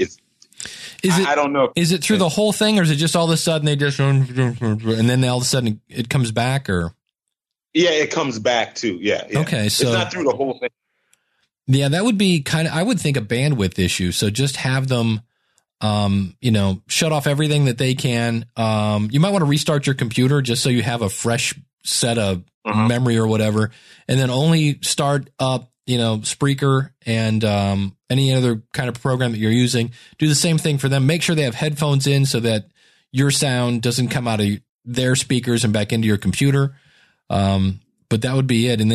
I don't know. Is it through the whole thing or is it just all of a sudden they just, and then all of a sudden it comes back or? Yeah, it comes back too. Yeah. Okay. So it's not through the whole thing. Yeah, that would be I would think a bandwidth issue. So just have them, shut off everything that they can. You might want to restart your computer just so you have a fresh set of memory or whatever, and then only start up, Spreaker and any other kind of program that you're using. Do the same thing for them. Make sure they have headphones in so that your sound doesn't come out of their speakers and back into your computer. But that would be it. And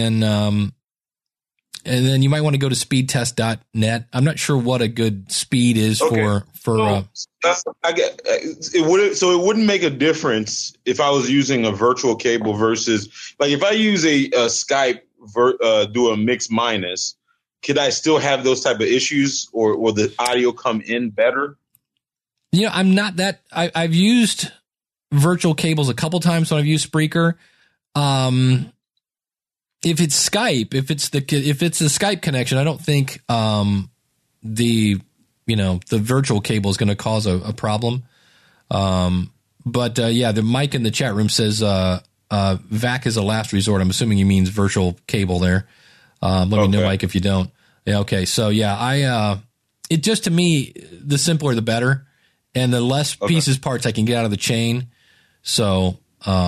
then you might want to go to speedtest.net. I'm not sure what a good speed is for. I get it. So it wouldn't make a difference if I was using a virtual cable versus like if I use a Skype do a mix minus. Could I still have those type of issues, or will the audio come in better? I'm not that. I've used virtual cables a couple times when I've used Spreaker. If it's Skype, if it's the Skype connection, I don't think the virtual cable is going to cause a problem. But the Mike in the chat room says VAC is a last resort. I'm assuming he means virtual cable there. Let me know, Mike, if you don't. Yeah, okay. So it just, to me, the simpler the better, and the less pieces, parts I can get out of the chain. So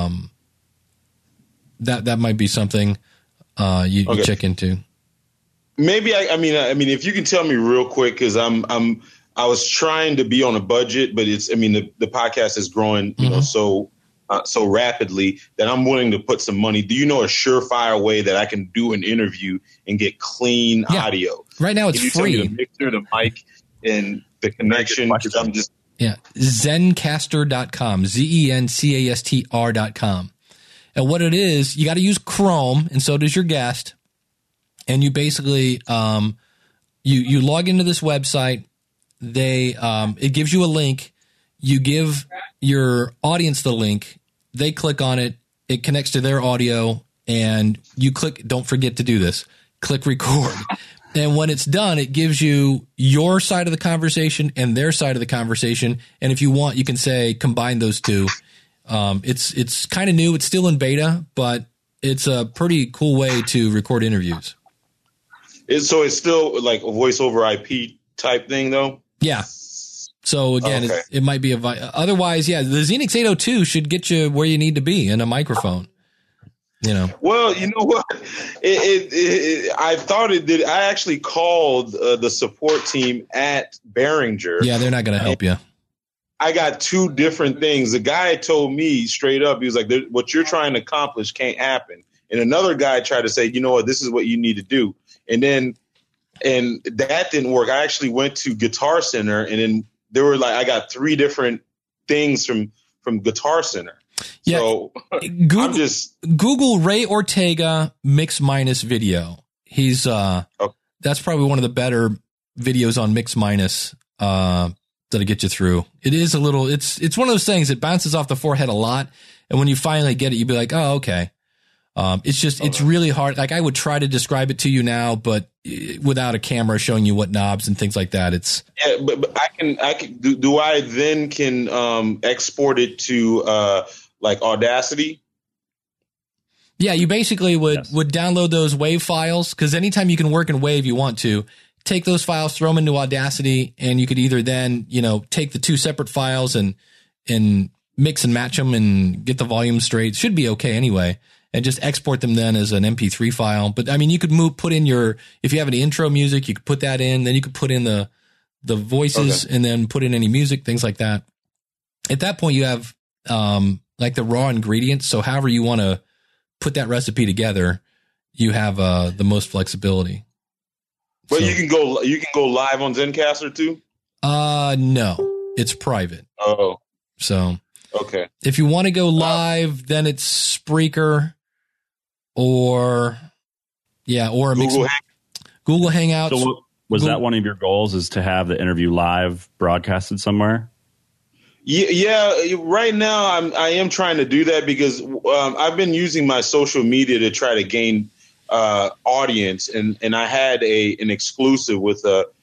that might be something you check into. Maybe I mean, if you can tell me real quick, because I was trying to be on a budget, but the podcast is growing, so rapidly that I'm willing to put some money. Do you know a surefire way that I can do an interview and get clean audio? Right now it's free. The mixer, the mic, and the connection. I'm just Zencastr.com, Zencastr.com. And what it is, you got to use Chrome, and so does your guest. And you basically you log into this website. It gives you a link. You give your audience the link. They click on it. It connects to their audio, and you click. Don't forget to do this. Click record. And when it's done, it gives you your side of the conversation and their side of the conversation. And if you want, you can say combine those two. It's kind of new. It's still in beta, but it's a pretty cool way to record interviews. So it's still like a voice over IP type thing, though? Yeah. So again, it might be otherwise, the Xenix 802 should get you where you need to be in a microphone. you know. Well, you know what? I thought it did. I actually called the support team at Behringer. Yeah, they're not going to help you. I got two different things. The guy told me straight up, he was like, what you're trying to accomplish can't happen. And another guy tried to say, you know what, this is what you need to do. And that didn't work. I actually went to Guitar Center, and then there were I got three different things from Guitar Center. Yeah. So Google Ray Ortega Mix Minus video. He's that's probably one of the better videos on Mix Minus that'll get you through. It is a little, it's one of those things that bounces off the forehead a lot. And when you finally get it, you'd be like, oh, okay. It's really hard. Like, I would try to describe it to you now, but without a camera showing you what knobs and things like that, but I can do I then can export it to Audacity? Yeah, you basically would download those WAV files, because anytime you can work in WAV, you want to take those files, throw them into Audacity, and you could either then, take the two separate files and mix and match them and get the volume straight. Should be okay anyway. And just export them then as an MP3 file. But I mean, you could put in if you have any intro music, you could put that in. Then you could put in the voices and then put in any music, things like that. At that point, you have the raw ingredients. So however you want to put that recipe together, you have the most flexibility. But you can go live on Zencastr too? No, it's private. Oh, so okay. If you want to go live, then it's Spreaker. Or a mix of Google Hangouts. So was that one of your goals, is to have the interview live broadcasted somewhere? Yeah. Right now, I am trying to do that because I've been using my social media to try to gain audience, and I had an exclusive with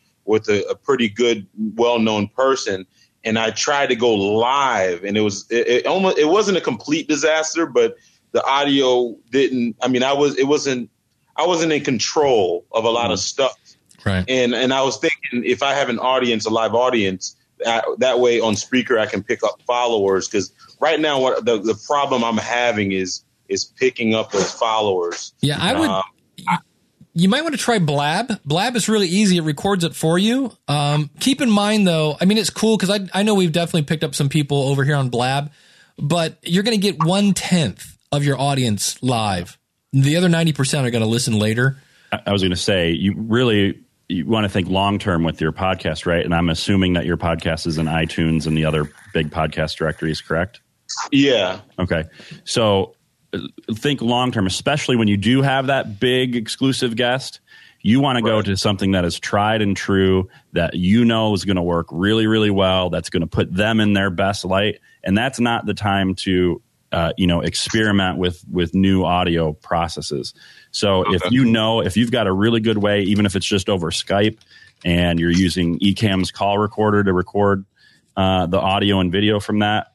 a pretty good, well-known person, and I tried to go live, and it wasn't a complete disaster, but the audio didn't. I mean, I wasn't in control of a lot of stuff, right? And I was thinking, if I have a live audience, that way on Spreaker I can pick up followers, because right now what the problem I'm having is picking up those followers. Yeah, I would. You might want to try Blab. Blab is really easy. It records it for you. Keep in mind, though, I mean, it's cool because I know we've definitely picked up some people over here on Blab, but you're going to get 1/10 of your audience live. The other 90% are going to listen later. I was going to say, you want to think long-term with your podcast, right? And I'm assuming that your podcast is in iTunes and the other big podcast directories, correct? Yeah. Okay. So think long-term, especially when you do have that big exclusive guest. You want to go to something that is tried and true, that is going to work really, really well, that's going to put them in their best light. And that's not the time to experiment with new audio processes. So if you've got a really good way, even if it's just over Skype and you're using Ecamm's call recorder to record the audio and video from that,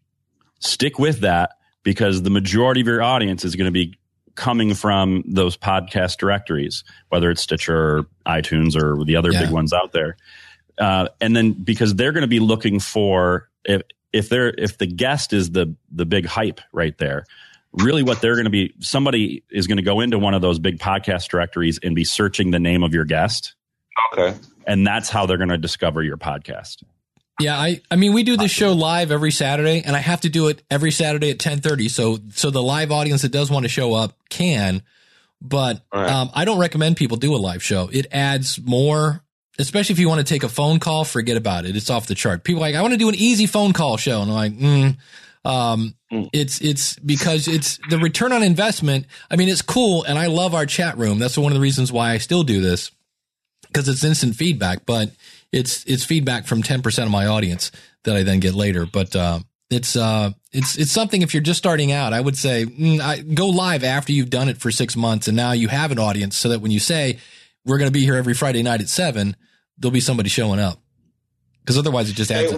stick with that, because the majority of your audience is going to be coming from those podcast directories, whether it's Stitcher or iTunes or the other big ones out there. And then because they're going to be looking for, if the guest is the big hype right there, really what they're going to be, somebody is going to go into one of those big podcast directories and be searching the name of your guest. Okay. And that's how they're going to discover your podcast. Yeah, I mean, we do this show live every Saturday, and I have to do it every Saturday at 10:30. So the live audience that does want to show up can, but I don't recommend people do a live show. It adds more, especially if you want to take a phone call. Forget about it; it's off the chart. People are like, I want to do an easy phone call show, and I'm like, it's because it's the return on investment. I mean, it's cool, and I love our chat room. That's one of the reasons why I still do this, because it's instant feedback, but it's feedback from 10% of my audience that I then get later. But it's something, if you're just starting out, I would say go live after you've done it for 6 months, and now you have an audience, so that when you say we're going to be here every Friday night at 7, there'll be somebody showing up, because otherwise it just adds.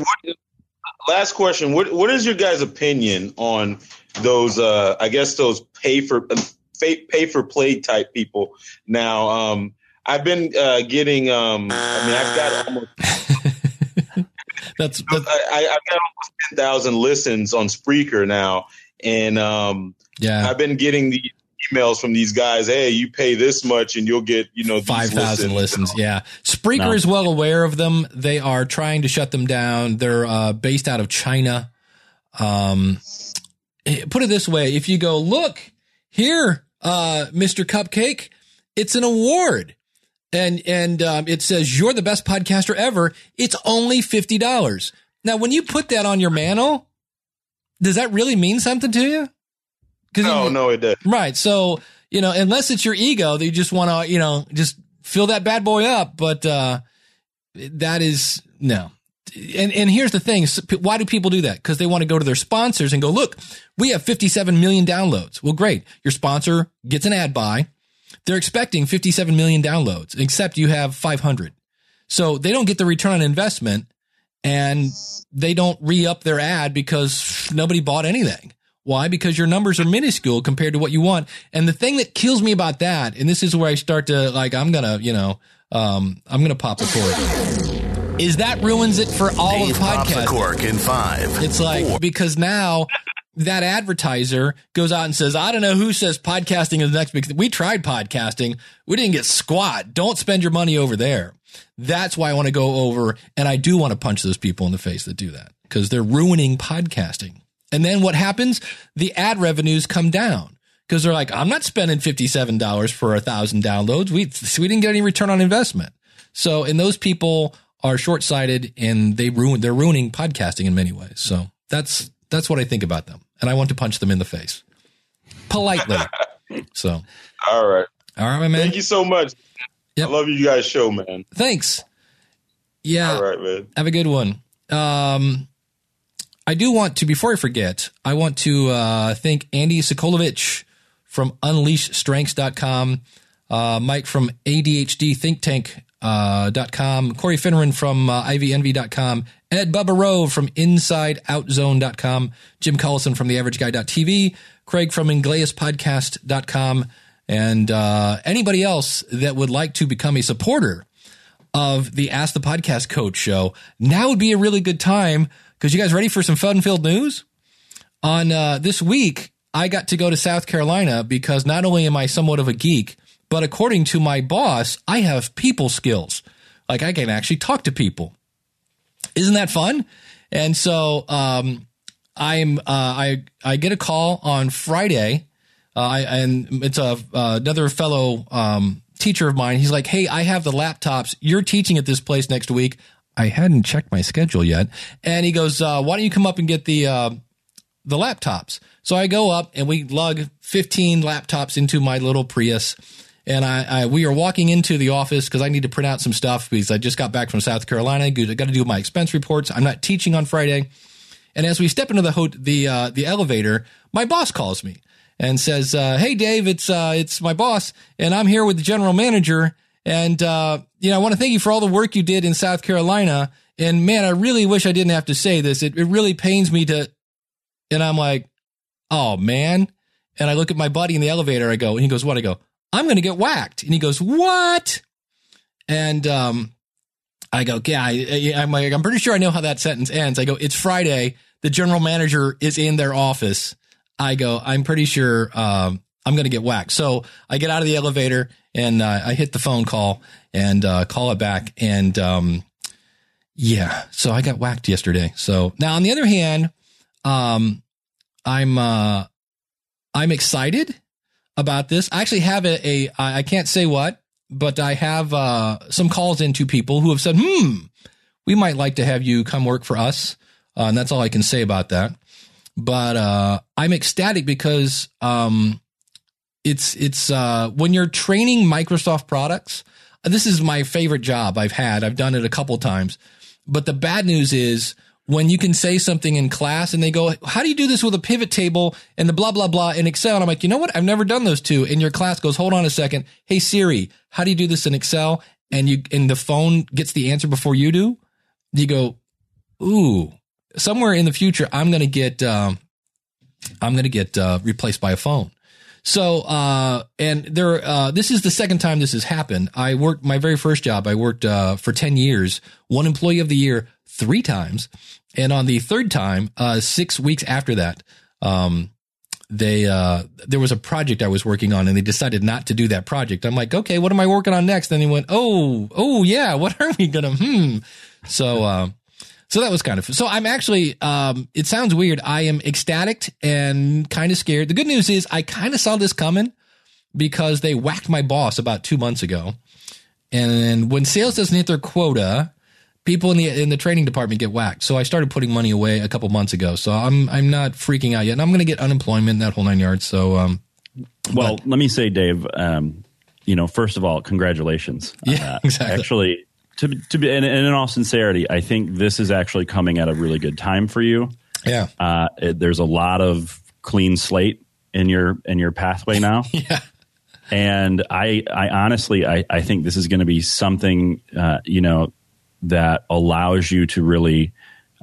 Last question: What is your guys' opinion on those? I guess those pay for play type people now. I've been getting. I've got almost. I've got almost 10,000 listens on Spreaker now, and Yeah. I've been getting the emails from these guys. Hey, you pay this much and you'll get, 5,000 listens. Yeah. Spreaker is well aware of them. They are trying to shut them down. They're based out of China. Put it this way. If you go, look here, Mr. Cupcake, it's an award. And it says you're the best podcaster ever. It's only $50. Now, when you put that on your mantle, does that really mean something to you? No, it doesn't. Right. So, unless it's your ego that you just want to, just fill that bad boy up. But that is no. And here's the thing. Why do people do that? Because they want to go to their sponsors and go, look, we have 57 million downloads. Well, great. Your sponsor gets an ad buy. They're expecting 57 million downloads, except you have 500. So they don't get the return on investment, and they don't re-up their ad because nobody bought anything. Why? Because your numbers are minuscule compared to what you want. And the thing that kills me about that, and this is where I start to I'm going to pop the cork, is that ruins it for all Dave of podcasting. Pops the cork in 5. It's like, 4. Because now that advertiser goes out and says, I don't know who says podcasting is the next big thing. We tried podcasting. We didn't get squat. Don't spend your money over there. That's why I want to go over, and I do want to punch those people in the face that do that, because they're ruining podcasting. And then what happens? The ad revenues come down because they're like, I'm not spending $57 for 1,000 downloads. We didn't get any return on investment. So, and those people are short-sighted, and they're ruining podcasting in many ways. So that's what I think about them. And I want to punch them in the face politely. So, all right, my man. Thank you so much. Yep. I love you guys' show, man. Thanks. Yeah. All right, man. Have a good one. I do want to, before I forget, I want to thank Andy Sokolovich from UnleashStrengths.com, Mike from ADHDThinkTank.com, Corey Finneran from IVEnvy.com, Ed Bubba Rowe from InsideOutzone.com, Jim Collison from TheAverageGuy.tv, Craig from Ingleaspodcast.com, and anybody else that would like to become a supporter of the Ask the Podcast Coach show. Now would be a really good time, because you guys ready for some fun-filled news? On this week, I got to go to South Carolina because not only am I somewhat of a geek, but according to my boss, I have people skills. Like, I can actually talk to people. Isn't that fun? And so I get a call on Friday, and it's another fellow teacher of mine. He's like, hey, I have the laptops. You're teaching at this place next week. I hadn't checked my schedule yet. And he goes, why don't you come up and get the laptops? So I go up, and we lug 15 laptops into my little Prius. And we are walking into the office because I need to print out some stuff because I just got back from South Carolina. I got to do my expense reports. I'm not teaching on Friday. And as we step into the elevator, my boss calls me and says, hey, Dave, it's my boss, and I'm here with the general manager. And, I want to thank you for all the work you did in South Carolina. And man, I really wish I didn't have to say this. It really pains me to, and I'm like, oh man. And I look at my buddy in the elevator. I go, and he goes, what? I go, I'm going to get whacked. And he goes, what? And, I go, yeah, I'm like, I'm pretty sure I know how that sentence ends. I go, it's Friday. The general manager is in their office. I go, I'm pretty sure, I'm going to get whacked. So I get out of the elevator and, I hit the phone call and, call it back. And, so I got whacked yesterday. So now on the other hand, I'm excited about this. I actually have I can't say what, but I have some calls into people who have said, we might like to have you come work for us. And that's all I can say about that. But I'm ecstatic because it's when you're training Microsoft products, this is my favorite job I've had. I've done it a couple times. But the bad news is when you can say something in class and they go, how do you do this with a pivot table and the blah, blah, blah in Excel? And I'm like, you know what? I've never done those two. And your class goes, hold on a second. Hey, Siri, how do you do this in Excel? And the phone gets the answer before you do. You go, ooh, somewhere in the future, I'm going to get replaced by a phone. So, and this is the second time this has happened. I worked my very first job. I worked, for 10 years, one employee of the year 3 times. And on the third time, 6 weeks after that, there was a project I was working on and they decided not to do that project. I'm like, okay, what am I working on next? And they went, oh yeah, what are we gonna, So that was kind of, so I'm actually, it sounds weird. I am ecstatic and kind of scared. The good news is I kind of saw this coming because they whacked my boss about 2 months ago. And when sales doesn't hit their quota, people in the training department get whacked. So I started putting money away a couple months ago. So I'm not freaking out yet. And I'm going to get unemployment, that whole 9 yards. So, let me say, Dave, first of all, congratulations. Yeah, exactly. Actually, to be, and in all sincerity, I think this is actually coming at a really good time for you. Yeah. There's a lot of clean slate in your pathway now. Yeah. And I honestly, I think this is going to be something, that allows you to really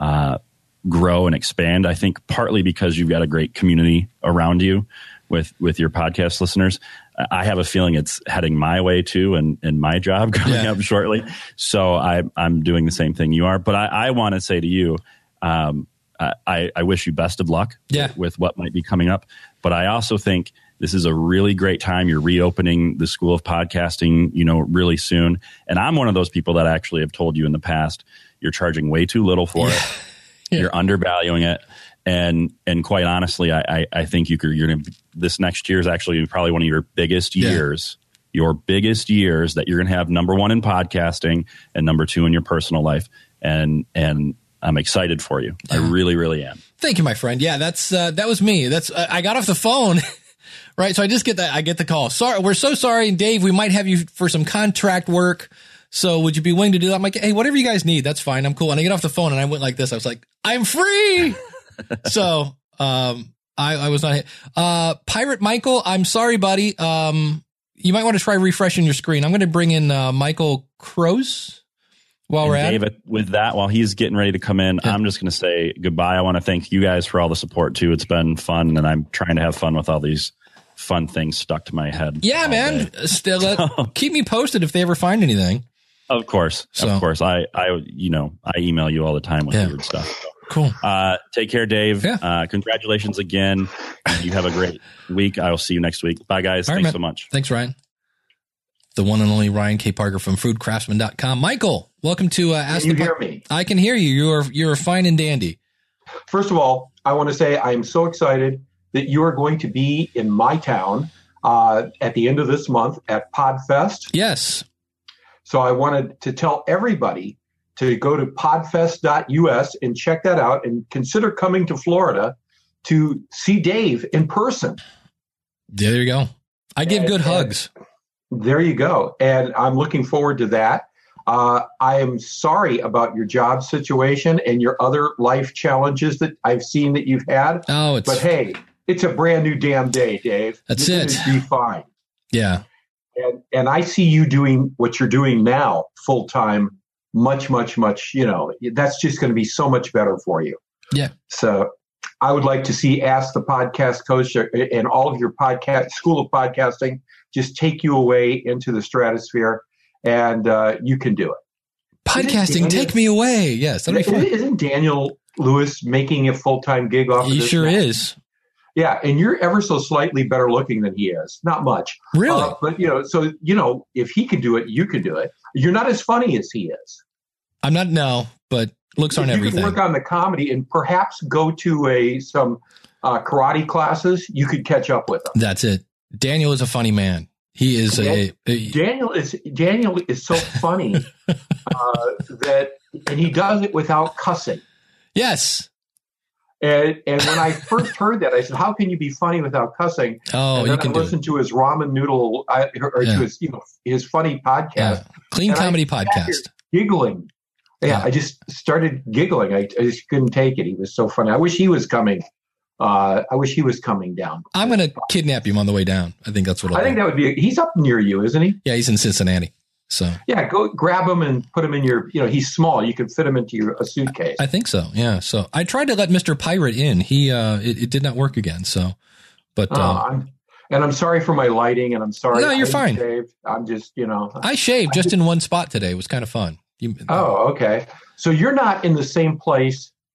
grow and expand. I think partly because you've got a great community around you with your podcast listeners. I have a feeling it's heading my way too, and my job coming up shortly. So I'm doing the same thing you are. But I want to say to you, I wish you best of luck with what might be coming up. But I also think this is a really great time. You're reopening the School of Podcasting, really soon. And I'm one of those people that actually have told you in the past, you're charging way too little for it. Yeah. You're undervaluing it. And quite honestly, I think you're going to, this next year is actually probably one of your biggest years, your biggest years that you're going to have number one in podcasting and number two in your personal life. And I'm excited for you. I really, really am. Thank you, my friend. Yeah, that was me. I got off the phone. Right. So I just get the call. Sorry. We're so sorry. And Dave, we might have you for some contract work. So would you be willing to do that? I'm like, hey, whatever you guys need, that's fine. I'm cool. And I get off the phone and I went like this. I was like, I'm free. So, I was not hit. Pirate Michael, I'm sorry, buddy. You might want to try refreshing your screen. I'm going to bring in, Michael Crows while we're at it. David, with that, while he's getting ready to come in, I'm just going to say goodbye. I want to thank you guys for all the support too. It's been fun and I'm trying to have fun with all these fun things stuck to my head. Yeah, man. Still, keep me posted if they ever find anything. Of course. I email you all the time with weird stuff. Cool. Take care, Dave. Yeah. Congratulations again. You have a great week. I will see you next week. Bye, guys. Thanks so much. Thanks, Ryan. The one and only Ryan K. Parker from foodcraftsman.com. Michael, welcome to Ask Can you hear me? I can hear you. You're fine and dandy. First of all, I want to say I am so excited that you are going to be in my town at the end of this month at PodFest. Yes. So I wanted to tell everybody to go to podfest.us and check that out and consider coming to Florida to see Dave in person. There you go. I give good hugs. There you go. And I'm looking forward to that. I am sorry about your job situation and your other life challenges that I've seen that you've had. But hey, it's a brand new damn day, Dave. That's it. Be fine. Yeah. And I see you doing what you're doing now full time. Much, that's just going to be so much better for you. Yeah. So I would like to see Ask the Podcast Coach and all of your podcast School of Podcasting just take you away into the stratosphere, and you can do it. Podcasting, take me away. Yes. That'd be fun. Isn't Daniel Lewis making a full-time gig off of this? He sure is. Yeah, and you're ever so slightly better looking than he is. Not much. Really? But, if he can do it, you can do it. You're not as funny as he is. I'm not, no, but looks aren't everything. You could work on the comedy and perhaps go to some karate classes. You could catch up with him. That's it. Daniel is a funny man. He is Daniel is so funny and he does it without cussing. Yes. And when I first heard that, I said, "How can you be funny without cussing?" Oh, and then you can I listened to his ramen noodle to his funny podcast, Clean Comedy Podcast. Giggling, I just started giggling. I just couldn't take it. He was so funny. I wish he was coming. I wish he was coming down. I'm going to kidnap him on the way down. I think that's what I think that would be. He's up near you, isn't he? Yeah, he's in Cincinnati. So go grab him and put him in your. He's small. You can fit him into a suitcase. I think so. Yeah. So I tried to let Mr. Pirate in. He it did not work again. So, but I'm sorry for my lighting, and I'm sorry. No, you're fine. Shaved. I'm just I shaved just in one spot today. It was kind of fun. Okay. So you're not in the same place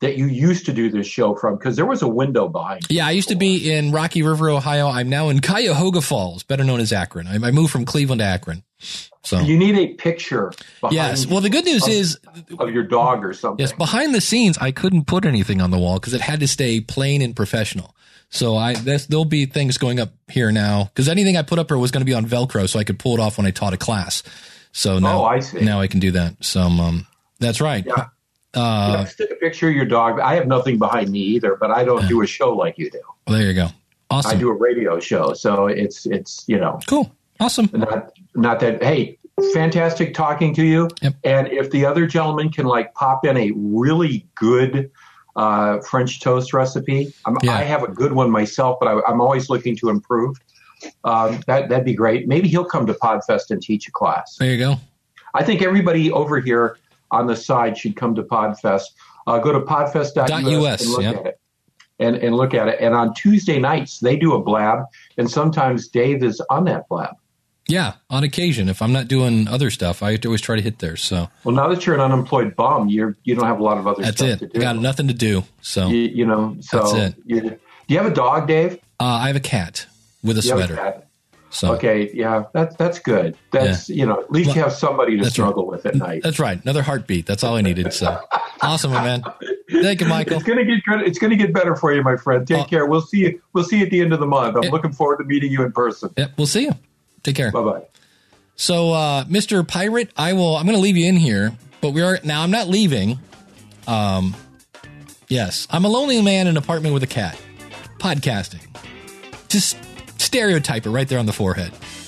that you used to do this show from? Because there was a window behind you. Yeah, I used to be in Rocky River, Ohio. I'm now in Cuyahoga Falls, better known as Akron. I moved from Cleveland to Akron. So you need a picture. Yes. Well, the good news is of your dog or something. Yes. Behind the scenes, I couldn't put anything on the wall because it had to stay plain and professional. So there'll be things going up here now because anything I put up here was going to be on Velcro, so I could pull it off when I taught a class. So now, I see. Now I can do that. So that's right. Yeah. Stick a picture of your dog. I have nothing behind me either, but I don't do a show like you do. Well, there you go. Awesome. I do a radio show, so it's cool. Awesome. Not that. Hey, fantastic talking to you. Yep. And if the other gentleman can pop in a really good French toast recipe, I have a good one myself, but I'm always looking to improve. That'd be great. Maybe he'll come to Podfest and teach a class. There you go. I think everybody over here on the side should come to Podfest. Go to podfest.us and look at it. And look at it. And on Tuesday nights, they do a blab, and sometimes Dave is on that blab. Yeah, on occasion. If I'm not doing other stuff, I always try to hit there. So, well, now that you're an unemployed bum, you don't have a lot of other stuff to do. I got nothing to do. So that's it. Do you have a dog, Dave? I have a cat with a sweater. So okay, yeah, that's good. That's at least you have somebody to struggle with at night. That's right. Another heartbeat. That's all I needed. So awesome, man. Thank you, Michael. It's gonna get good. It's gonna get better for you, my friend. Take care. We'll see you. We'll see you at the end of the month. I'm looking forward to meeting you in person. Yep, we'll see you. Take care. Bye-bye. So, Mr. Pirate, I'm going to leave you in here, but I'm not leaving. Yes, I'm a lonely man in an apartment with a cat. Podcasting. Just stereotype it right there on the forehead.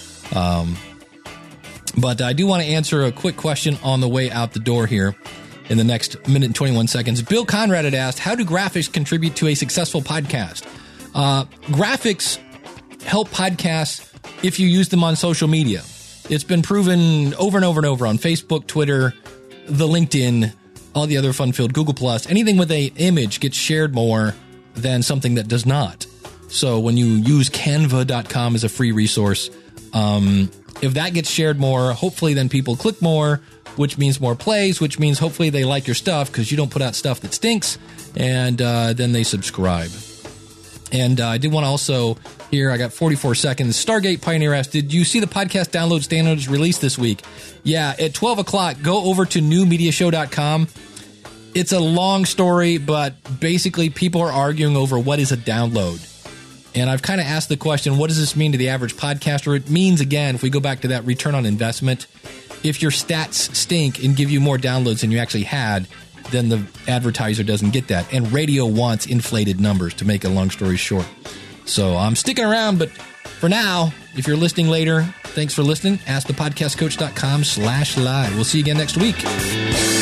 But I do want to answer a quick question on the way out the door here in the next minute and 21 seconds. Bill Conrad had asked, how do graphics contribute to a successful podcast? Graphics help podcasts if you use them on social media. It's been proven over and over and over on Facebook, Twitter, the LinkedIn, all the other fun-filled Google+. Anything with an image gets shared more than something that does not. So when you use canva.com as a free resource, if that gets shared more, hopefully then people click more, which means more plays, which means hopefully they like your stuff because you don't put out stuff that stinks, and then they subscribe. And I did want to also here, I got 44 seconds. Stargate Pioneer asks, did you see the podcast download standards released this week? Yeah, at 12 o'clock, go over to newmediashow.com. It's a long story, but basically people are arguing over what is a download. And I've kind of asked the question, what does this mean to the average podcaster? It means, again, if we go back to that return on investment, if your stats stink and give you more downloads than you actually had, then the advertiser doesn't get that. And radio wants inflated numbers, to make a long story short. So I'm sticking around, but for now, if you're listening later, thanks for listening. AskThePodcastCoach.com/live. We'll see you again next week.